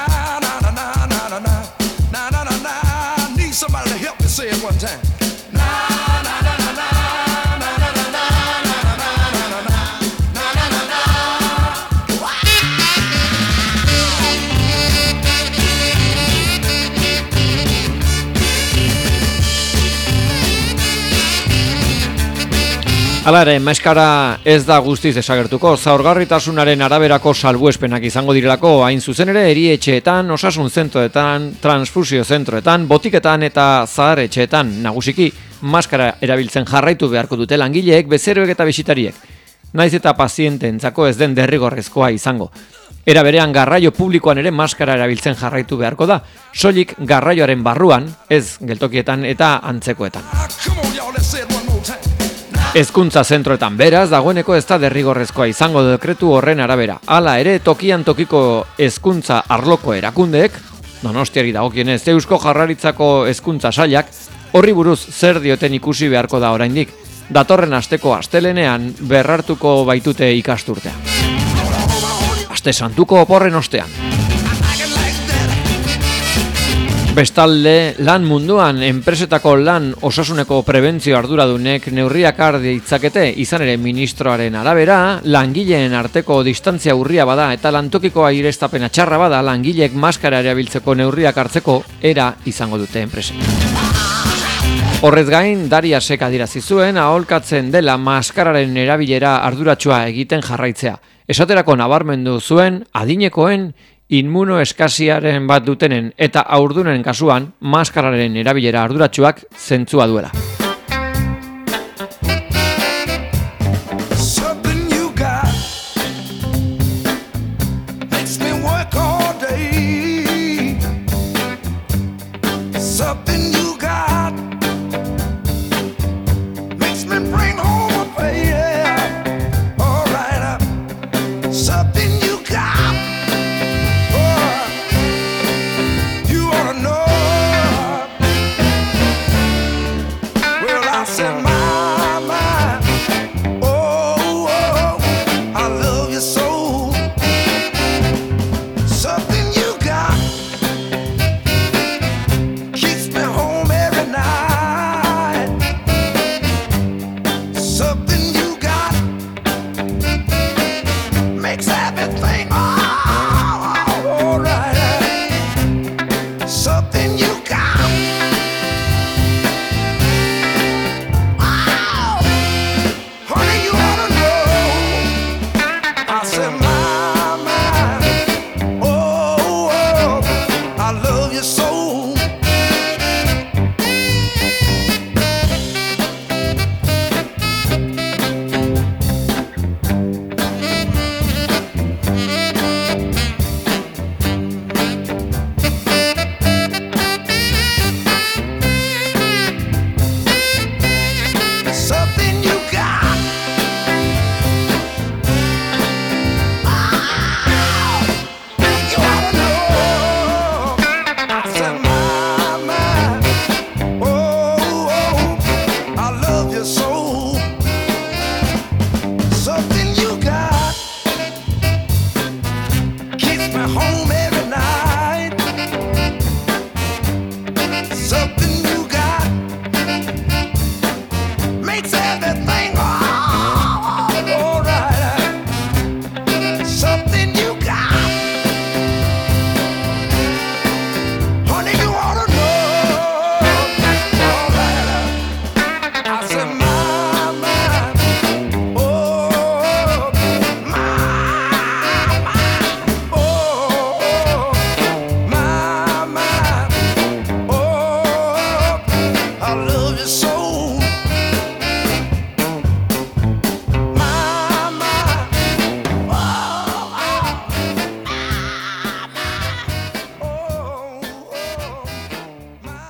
Hala ere, maskara ez da guztiz desagertuko, zaurgarritasunaren araberako salbuespenak izango direlako hain zuzen ere erietxeetan, osasun zentroetan, transfusio zentroetan, botiketan eta zahar-etxeetan nagusiki maskara erabiltzen jarraitu beharko dute langileek, bezeroek eta bisitariek. Naiz eta pazienteentzako ez den derrigorrezkoa izango. Era berean garraio publikoan ere maskara erabiltzen jarraitu beharko da, soilik garraioaren barruan, ez geltokietan eta antzekoetan. Hezkuntza zentroetan beraz, dagoeneko ez da derrigorrezkoa izango dekretu horren arabera. Hala ere, tokian tokiko hezkuntza arloko erakundeek, Donostiari dagokienez Eusko Jaurlaritzako hezkuntza sailak, horri buruz zer dioten ikusi beharko da oraindik. Datorren asteko astelenean berrartuko baitute ikasturtea. Aste santuko oporren ostean. Bestalde, lan munduan enpresetako lan osasuneko prebentzio arduradunek neurriak har ditzakete, izan ere ministroaren arabera, langileen arteko distantzia urria bada eta lantokiko aireztapena txarra bada, langileek maskara erabiltzeko neurriak hartzeko era izango dute enpresek. Horrez gain, Dariasek adierazi zuen aholkatzen dela maskararen erabilera arduratsua egiten jarraitzea. Esaterako nabarmendu zuen adinekoen inmunoeskasiaren bat dutenen eta haurdunen kasuan maskararen erabilera arduratsuak zentzua duela. home every night. Something you got makes everything all right. Something you got, honey, you ought to know. All right. I said, my, my, oh, my, my, oh, my, my, oh, I love you so. My, my, oh, oh, oh, my, my.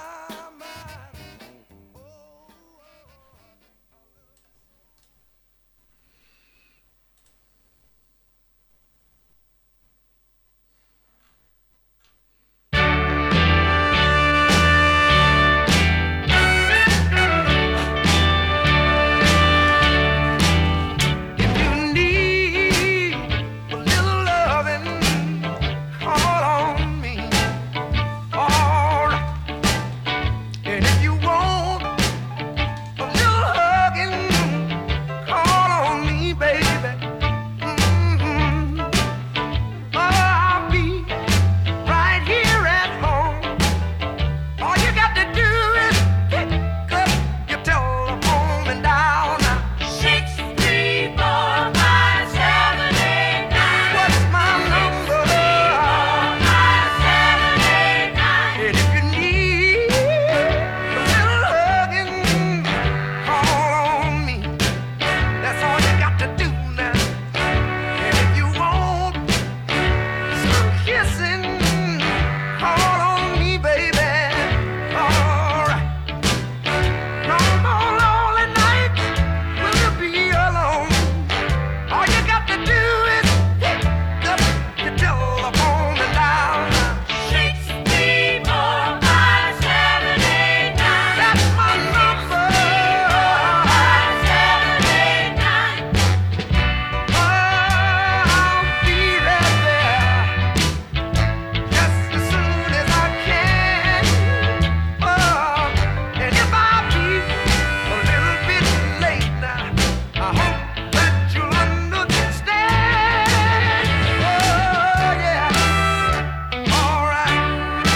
If you need a little loving, call on me. All right. And if you want a little hugging, call on me, baby. Mhm. Oh, I'll be right here at home. All you got to do is pick up your telephone and dial now. Six three four five seven eight nine. What's my number? Five seven eight nine. And if you need a little hugging, call on me. That's all you got to do now. And if you want some kissing, call on me, baby. All right. No more lonely nights will you be alone. All you got to do is pick up your telephone and dial now. Six three four five seven eight nine. That's my number. Five seven eight nine. Oh, I'll be right there just as soon as I can. Oh, and if I be a little bit late now, I hope that you'll understand. Oh, yeah. All right.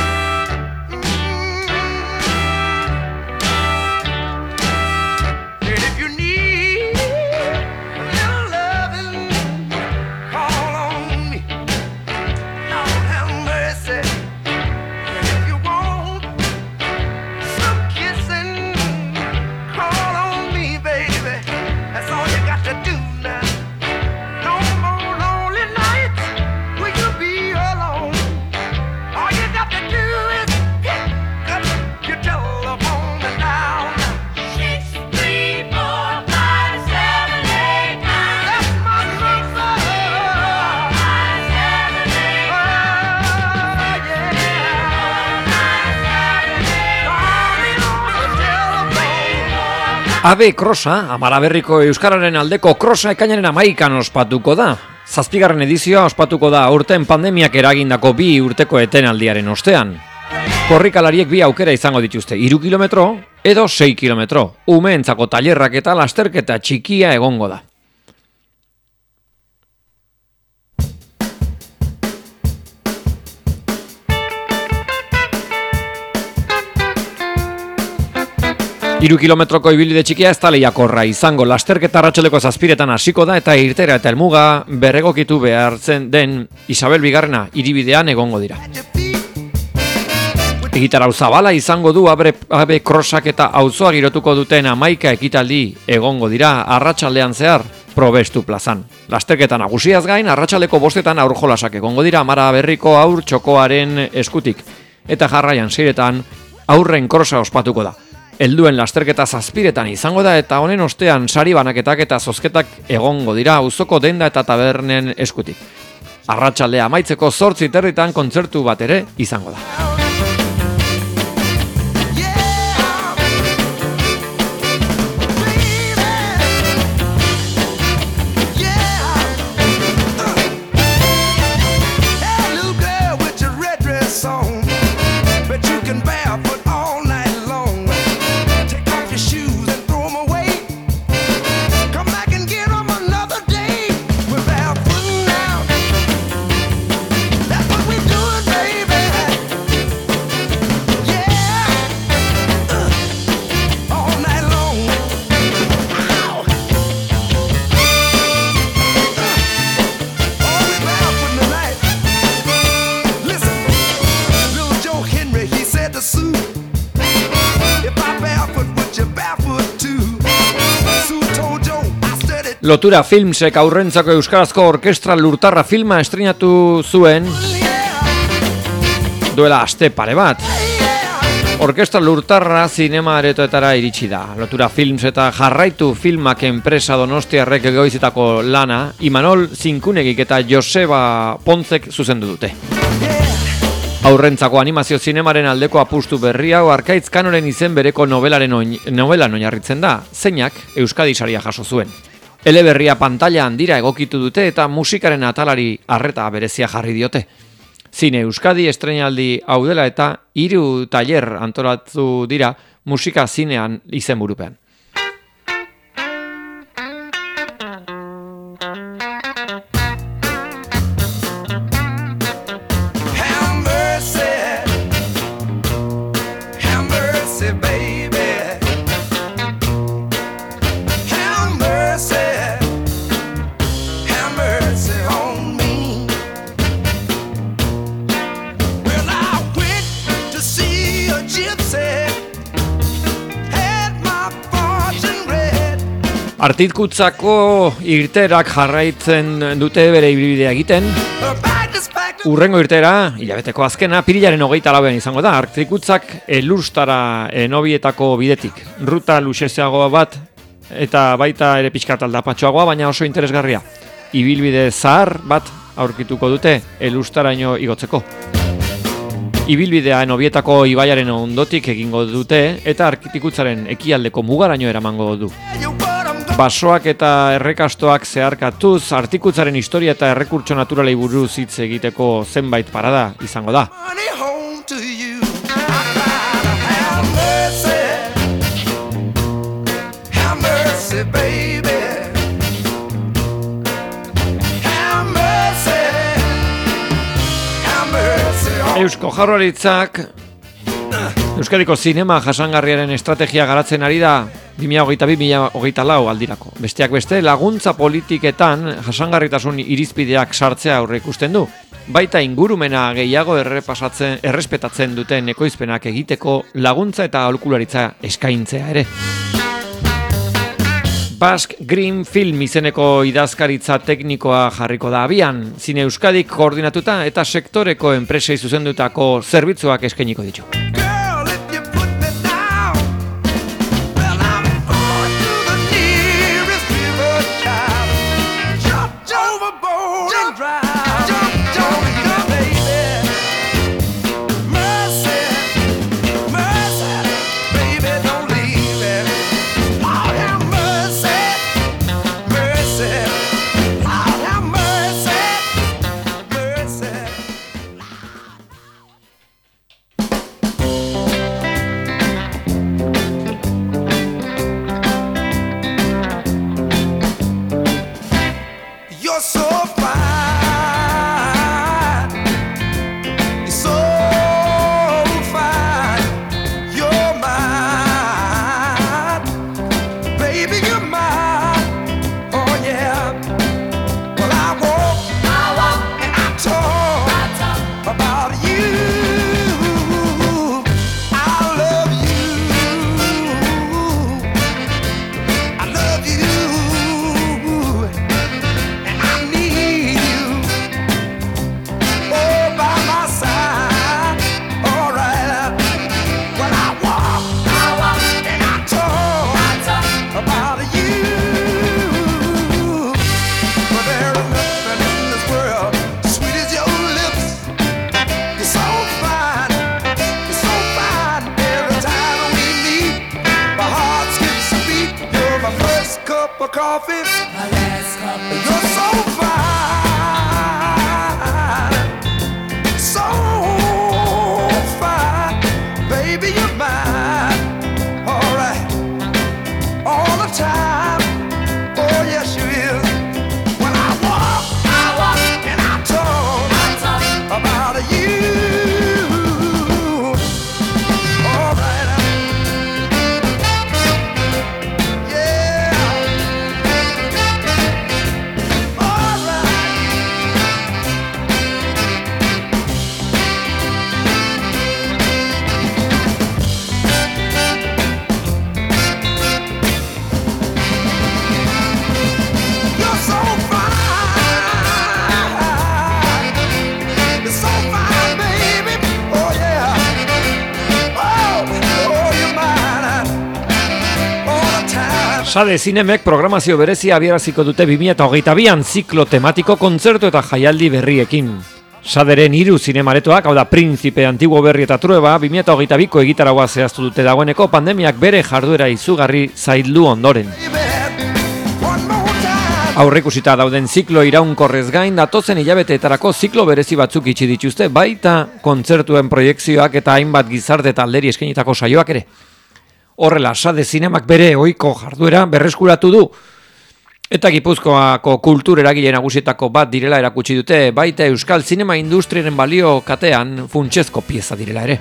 Mm. And if you need a little loving, call on me. Lord have mercy. And if you want some kissing, call on me, baby. That's all you got to do now. No more lonely nights will you be alone. All you got to do is pick up your telephone and dial now. Six three four five seven eight nine. That's my number. Five seven eight nine. Oh, yeah. Call me on the telephone. Abe Krosa, Amaraberriko Euskararen aldeko krosa ekainaren amaikan ospatuko da. Zazpigarren edizioa ospatuko da aurten pandemiak eragindako bi urteko etenaldiaren ostean. Korrikalariek bi aukera izango dituzte, hiru kilometro edo sei kilometro. Umeentzako tailerrak eta lasterketa txikia egongo da. Hiru kilometroko ibilbide txikia ez da lehiakorra izango, lasterketa arratsaldeko zazpiretan hasiko da eta irtera eta helmuga berregokitu behartzen den Isabel Bigarrena hiribidean egongo dira. Egitarau zabala izango du abe, abe krosak eta auzoa girotuko duten hamaika ekitaldi egongo dira arratsaldean zehar Probestu plazan. Lasterketa nagusiaz gain arratsaldeko bostetan aurjolasak egongo dira Amaraberriko aur txokoaren eskutik eta jarraian seiretan aurren krosa ospatuko da. Helduen lasterketa zazpiretan izango da eta honen ostean sari banaketak eta zozketak egongo dira auzoko denda eta tabernen eskutik. Arratsaldea amaitzeko zortzi territan kontzertu bat ere izango da. Look Lotura Filmsek aurrentzako euskarazko orkestra Lurtarra filma estreinatu zuen duela aste pare bat. Orkestra Lurtarra zinema aretoetara iritsi da. Lotura Films eta Jarraitu Filmak enpresa donostiarrek egoizetako lana Imanol Zinkunegik eta Joseba Pontzek zuzendu dute. Aurrentzako animazio zinemaren aldeko apustu berri hau Arkaitz Kanoren izen bereko novelaren oin, novelan oinarritzen da, zeinak Euskadi saria jaso zuen. Eleberria pantaila handira egokitu dute eta musikaren atalari arreta berezia jarri diote. Zine Euskadi estreinaldi hau dela eta hiru tailer antolatu dira musika zinean izenburupean. Artikutzako irterak jarraitzen dute bere ibilbidea egiten. Urrengo irtera, hilabeteko azkena, pirilaren hogeita lauean izango da. Artikutzak elurstara enobietako bidetik. Ruta luzeagoa bat eta baita ere pixkat aldapatxoagoa, baina oso interesgarria. Ibilbide zahar bat aurkituko dute elurstaraino igotzeko. Ibilbidea enobietako ibaiaren ondotik egingo dute eta Artikutzaren ekialdeko mugaraino eramango du. Basoak eta errekastoak zeharkatuz, Artikutzaren historia eta errekurtso naturalei buruz hitz egiteko zenbait parada izango da. Eusko Jaurlaritzak Euskadiko zinema jasangarriaren estrategia garatzen ari da bi mila hogeita bi - bi mila hogeita lau aldirako. Besteak beste, laguntza politiketan jasangarritasun irizpideak sartzea aurre ikusten du. Baita ingurumena gehiago errepasatzen, errespetatzen duten ekoizpenak egiteko laguntza eta aholkularitza eskaintzea ere. Basque Green Film izeneko idazkaritza teknikoa jarriko da abian, Zine Euskadik koordinatuta eta sektoreko enpresei zuzendutako zerbitzuak eskainiko ditu. Yeah. Sade Zinemek programazio berezia abiaraziko dute bi mila hogeita bian ziklo tematiko kontzertu eta jaialdi berriekin. Saderen hiru zinemaretoak, hau da Príncipe, Antiguo Berri eta Trueba, bi mila hogeita biko egitaragoa zehaztu dute dagoeneko pandemiak bere jarduera izugarri zaildu ondoren. Aurreikusita dauden ziklo iraunkorrez gain, datozen hilabeteetarako ziklo berezi batzuk itxi dituzte, baita kontzertuen proiekzioak eta hainbat gizarte talderi eskainitako saioak ere. Horrela, Sade Zinemak bere ohiko jarduera berreskuratu du. Eta Gipuzkoako kultur eragile nagusietako bat direla erakutsi dute, baita euskal zinema industriaren balio katean funtsezko pieza direla ere.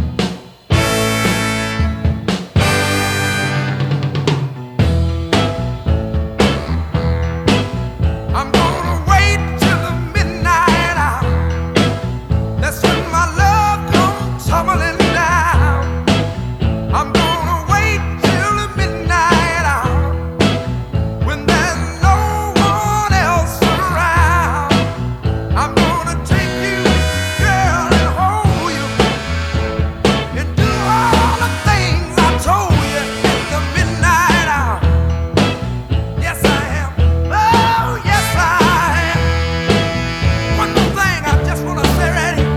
I'm gonna wait till the midnight hour. That's when my love comes tumbling down. I'm gonna wait till the midnight hour when there's no one else around. I'm gonna take you, girl, and hold you and do all the things I told you in the midnight hour. Yes, I am. Oh, yes, I am. One more thing I just wanna say right here.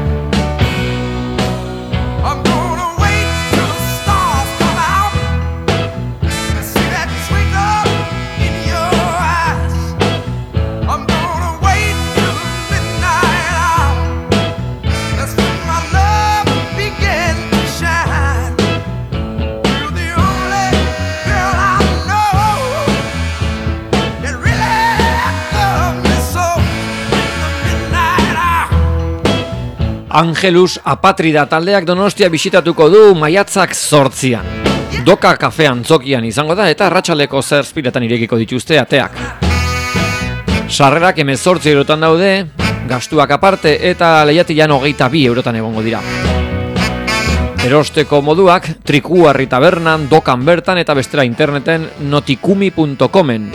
I'm gonna wait till the stars come out and see that twinkle in your eyes. I'm gonna wait till the midnight hour. That's when my love begins to shine. You're the only girl I know that really love me so in the midnight hour. Angelus Apatrida taldeak Donostia bisitatuko du maiatzak zortzian. Doka kafe antzokian izango da eta arratsaleko zazpiretan irekiko dituzte ateak. Sarrerak hemezortzi eurotan daude, gastuak aparte eta lehiatilan hogeita bi eurotan egongo dira. Erosteko moduak Trikuarri tabernan, dokan bertan eta bestela interneten notikumi punto comen.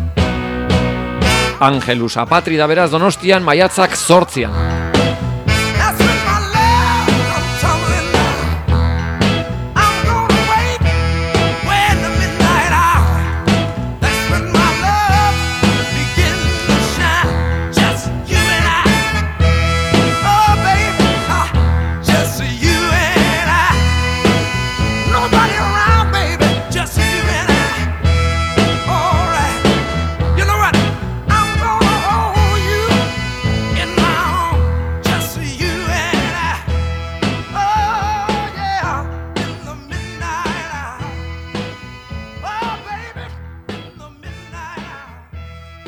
Angelus Apatrida beraz Donostian maiatzak zortzian. That's when my love comes tumbling down. I'm gonna wait when the midnight hour. That's when my love begins to shine. Just you and I. Oh, baby, ah, just you and I. Nobody around, baby, just you and I. All right. You know what? I'm gonna hold you in my arms. Just you and I. Oh, yeah. In the midnight hour. Oh, baby. In the midnight hour.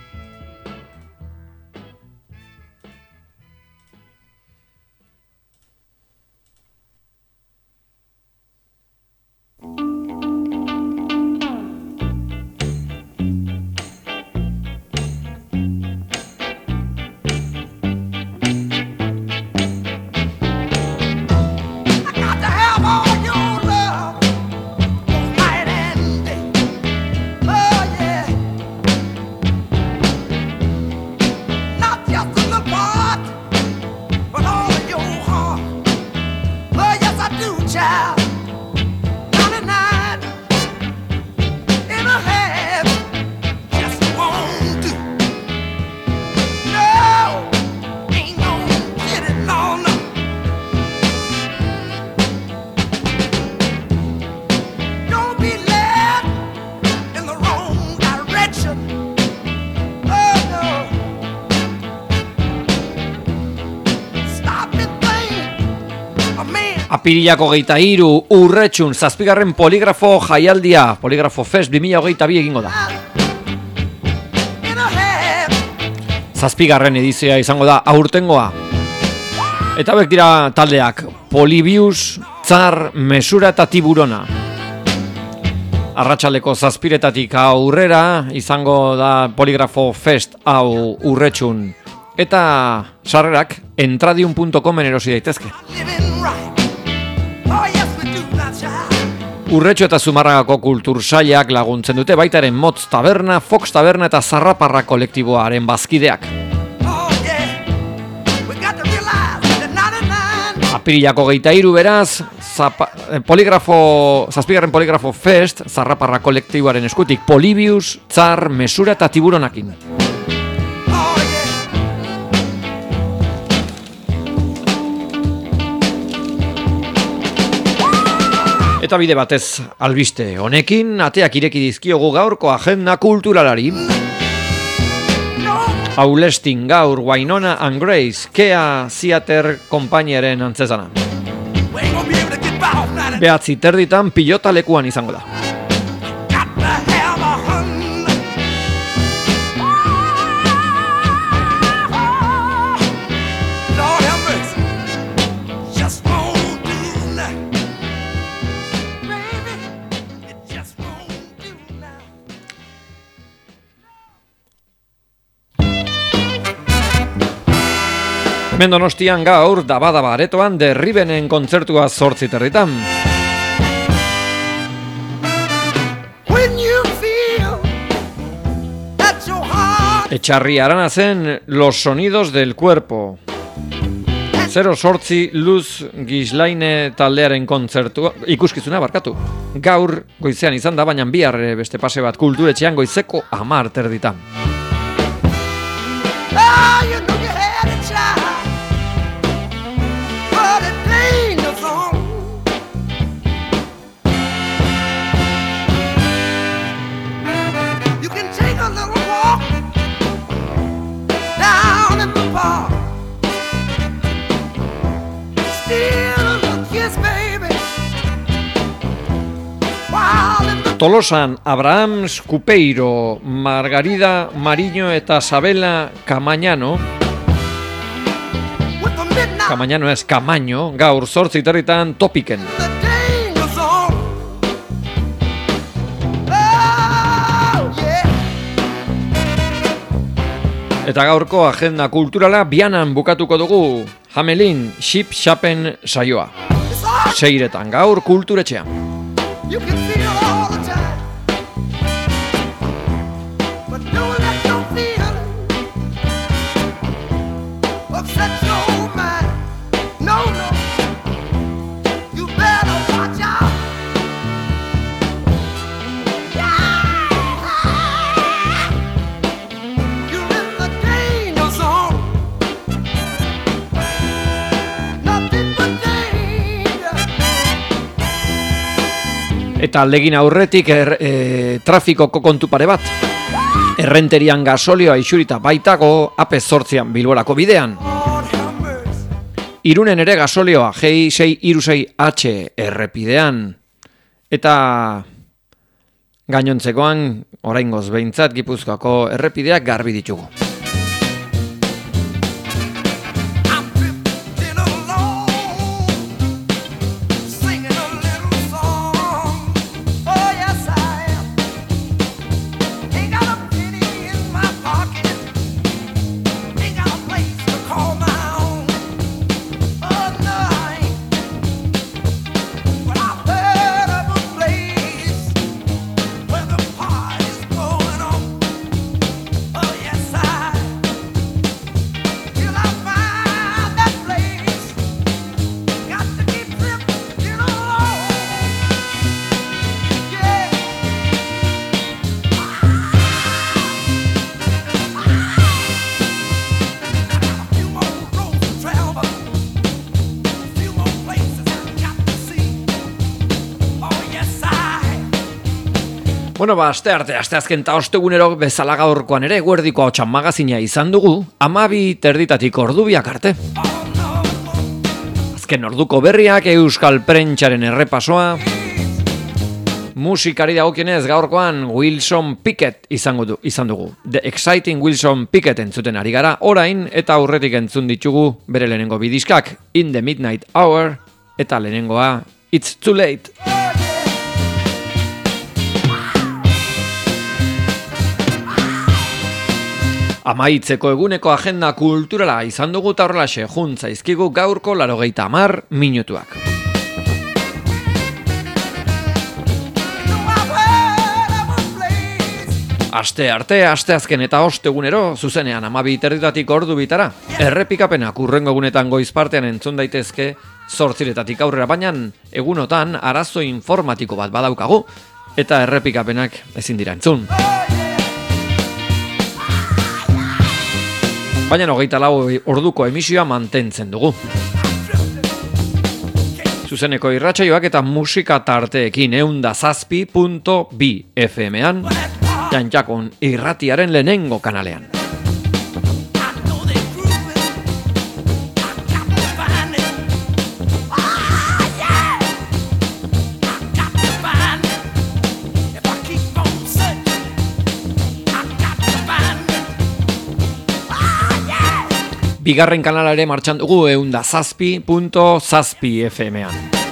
I got to have all your love, both night and day. Oh, yeah. Not just a little part, but all of your heart. Oh, yes, I do, child. ninety-nine and a half just won't do. No, ain't gonna get it, no, no. Don't be led in the wrong direction. Oh, no. Stop and think. A man. Apirilako hogeita hiru urretxun zazpigarren poligrafo jaialdia, Poligrafo Fest bi mila hogeita bi egingo da. And a half. Zazpigarren edizioa izango da aurtengoa. Eta hauek dira taldeak Polibius, Tsar, Mesura eta Tiburona. Arratsaleko zazpiretatik aurrera izango da Poligrafo Fest hau urretxun. Eta sarrerak entradium punto comen erosi daitezke. Living right. Oh, yes, we do now, child. Urretxo eta Zumarragako kultur sailak laguntzen dute baitaren Motz Taberna, Fox Taberna eta Zarraparra kolektiboaren bazkideak. Oh, yeah. We got to realize that ninety-nine Apirilako hogeita hiru beraz, zapa, eh, poligrafo, zazpigarren poligrafo fest, zarraparra kolektiboaren eskutik, Polibius, Tsar, Mesura eta Tiburonakin. Oh, yeah. Eta bide batez albiste honekin, ateak ireki dizkiogu gaurko agenda kulturalari. Aulestin gaur Wynonna and Grace, Kea Theater konpainiaren antzezana. We ain't gonna be able to get by off now. Behatzi terditan pilota lekuan izango da. Got to have a hun. Lord have mercy. Just won't do now. Baby, it just won't do now. Hemen Donostian gaur daba-daba aretoan Derribenen kontzertua zortzi terditan. When you feel that your heart Etxarri Arana zen Los Sonidos del Cuerpo. Zero sortzi Luz Gislaine taldearen kontzertua, ikuskizuna barkatu. Gaur goizean izan da, baina bihar beste pase bat kulturetxean goizeko hamar terditan. ah, you know you had a child, but it ain't no song. You can take a little walk down in the park, steal a little kiss, baby, while in the Tolosan Abraham Scupeiro, Margarida Mariño eta Sabela Camañano. with the midnight. Camañano ez Camaño, gaur zortzi terditan Topiken. The danger zone. Oh, yeah. Eta gaurko agenda kulturala bianan bukatuko dugu. Hamelin, Ship Shapen saioa. It's all Seiretan gaur kulturetxean. you can feel all the time. But don't let your feeling upset your mind. No, no. You better watch out. Yeah. You're in the danger zone. Nothing but danger. Eta aldegin aurretik er, e, trafikoko kontu pare bat. Errenterian gasolioa isurita baitago ape zortzian Bilborako bidean. Lord have mercy. Irunen ere gasolioa G sei hiru sei H errepidean. Eta gainontzekoan oraingoz behintzat Gipuzkoako errepideak garbi ditugu. I'm drifting along, singing a little song. Oh, yes, I am. Ain't got a penny in my pocket. Ain't got a place to call my own. Oh, no, I ain't. But I've heard of a place where the party's going on. Oh, yes, I. Till I find that place, got to keep drifting along. Yeah. A few more roads to travel, a few more places I've got to see. Oh, yes, I. Bueno, ba, aste arte, aste azken eta ostegunero bezala gaurkoan ere Eguerdiko Ahotsan magazina izan dugu, amabi terditatik ordubiak arte. Oh, no, no. Azken orduko berriak, euskal prentsaren errepasoa, musikari dagokionez gaurkoan Wilson Pickett izango du, izan dugu. The Exciting Wilson Pickett entzuten ari gara orain eta aurretik entzun ditugu bere lehenengo bidiskak In the Midnight Hour eta lehenengoa It's Too Late. Amaitzeko eguneko agenda kulturala izan dugu eta horrelaxe juntza izkigu gaurko laurogeita hamar minutuak. Aste arte, asteazken eta ostegunero, zuzenean amabi territatik ordu bitara. Errepikapenak urrengo egunetan goiz partean entzun daitezke, zortziretatik aurrera, baina egunotan arazo informatiko bat badaukagu, eta errepikapenak ezin dira entzun. Baina hogeita lau orduko emisioa mantentzen dugu. Zuzeneko irratsaioak eta musika tarteekin eunda zazpi punto bi F M-an, Jantxakun irratiaren lehenengo kanalean. Bigarren kanala ere martxan dugu eunda zazpi punto zazpi F M-an.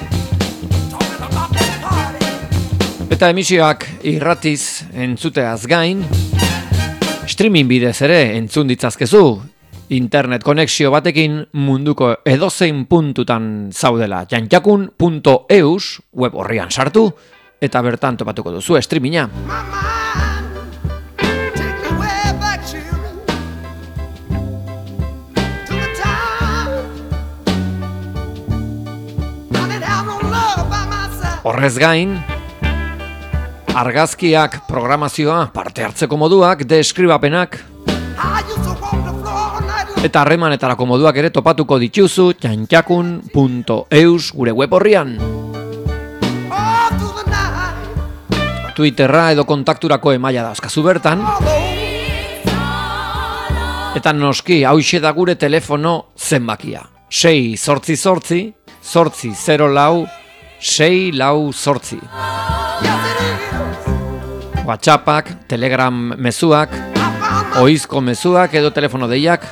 Eta emisioak irratiz entzuteaz gain, streaming bidez ere entzun ditzazkezu, internet konexio batekin munduko edozein puntutan zaudela. Jantxakun punto eus web horrian sartu, eta bertan topatuko duzu streaminga. Horrez gain, argazkiak, programazioa, parte hartzeko moduak, deskribapenak eta harremanetarako moduak ere topatuko dituzu jantxakun punto eus gure web horrian. Twitterra edo kontakturako emaila dauzkazu bertan. Eta noski, hauxe da gure telefono zenbakia. sei zortzi zortzi, zortzi zero lau, sei lau zortzi. WhatsAppak, Telegram mezuak, oizko mezuak edo telefono deiak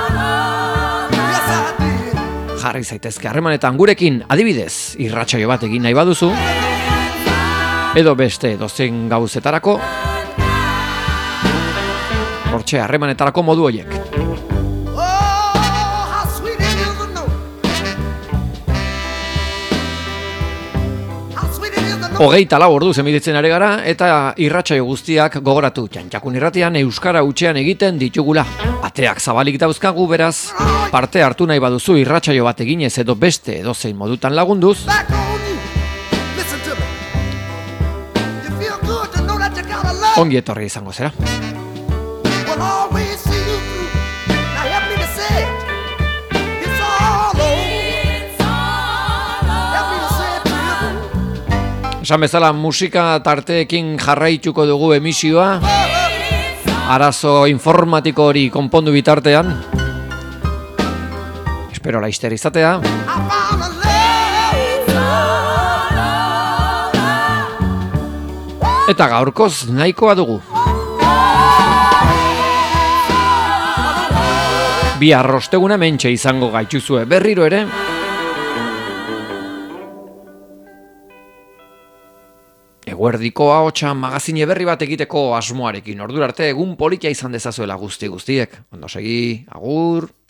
jarri zaitezke harremanetan gurekin, adibidez, irratsaio bat egin nahi baduzu, edo beste dozen gauzetarako, hortxe harremanetarako modu horiek. Hogeita lau ordu zenbiditzen ari gara, eta irratsaio guztiak gogoratu Jantxakun irratian euskara hutsean egiten ditugula. Ateak zabalik dauzkagu, beraz, parte hartu nahi baduzu irratsaio bat eginez edo beste edozein modutan lagunduz, ongi etorri izango zera. Esan bezala musika tarteekin jarraituko dugu emisioa, arazo informatiko hori konpondu bitartean. Espero laizter izatea. Eta gaurkoz nahikoa dugu. Bi arrosteguna mentxe izango gaituzue berriro ere. Eguerdiko ahotsa magazine berri bat egiteko asmoarekin. Ordura arte egun politia izan dezazuela guzti guztiek. Ondo segi, agur.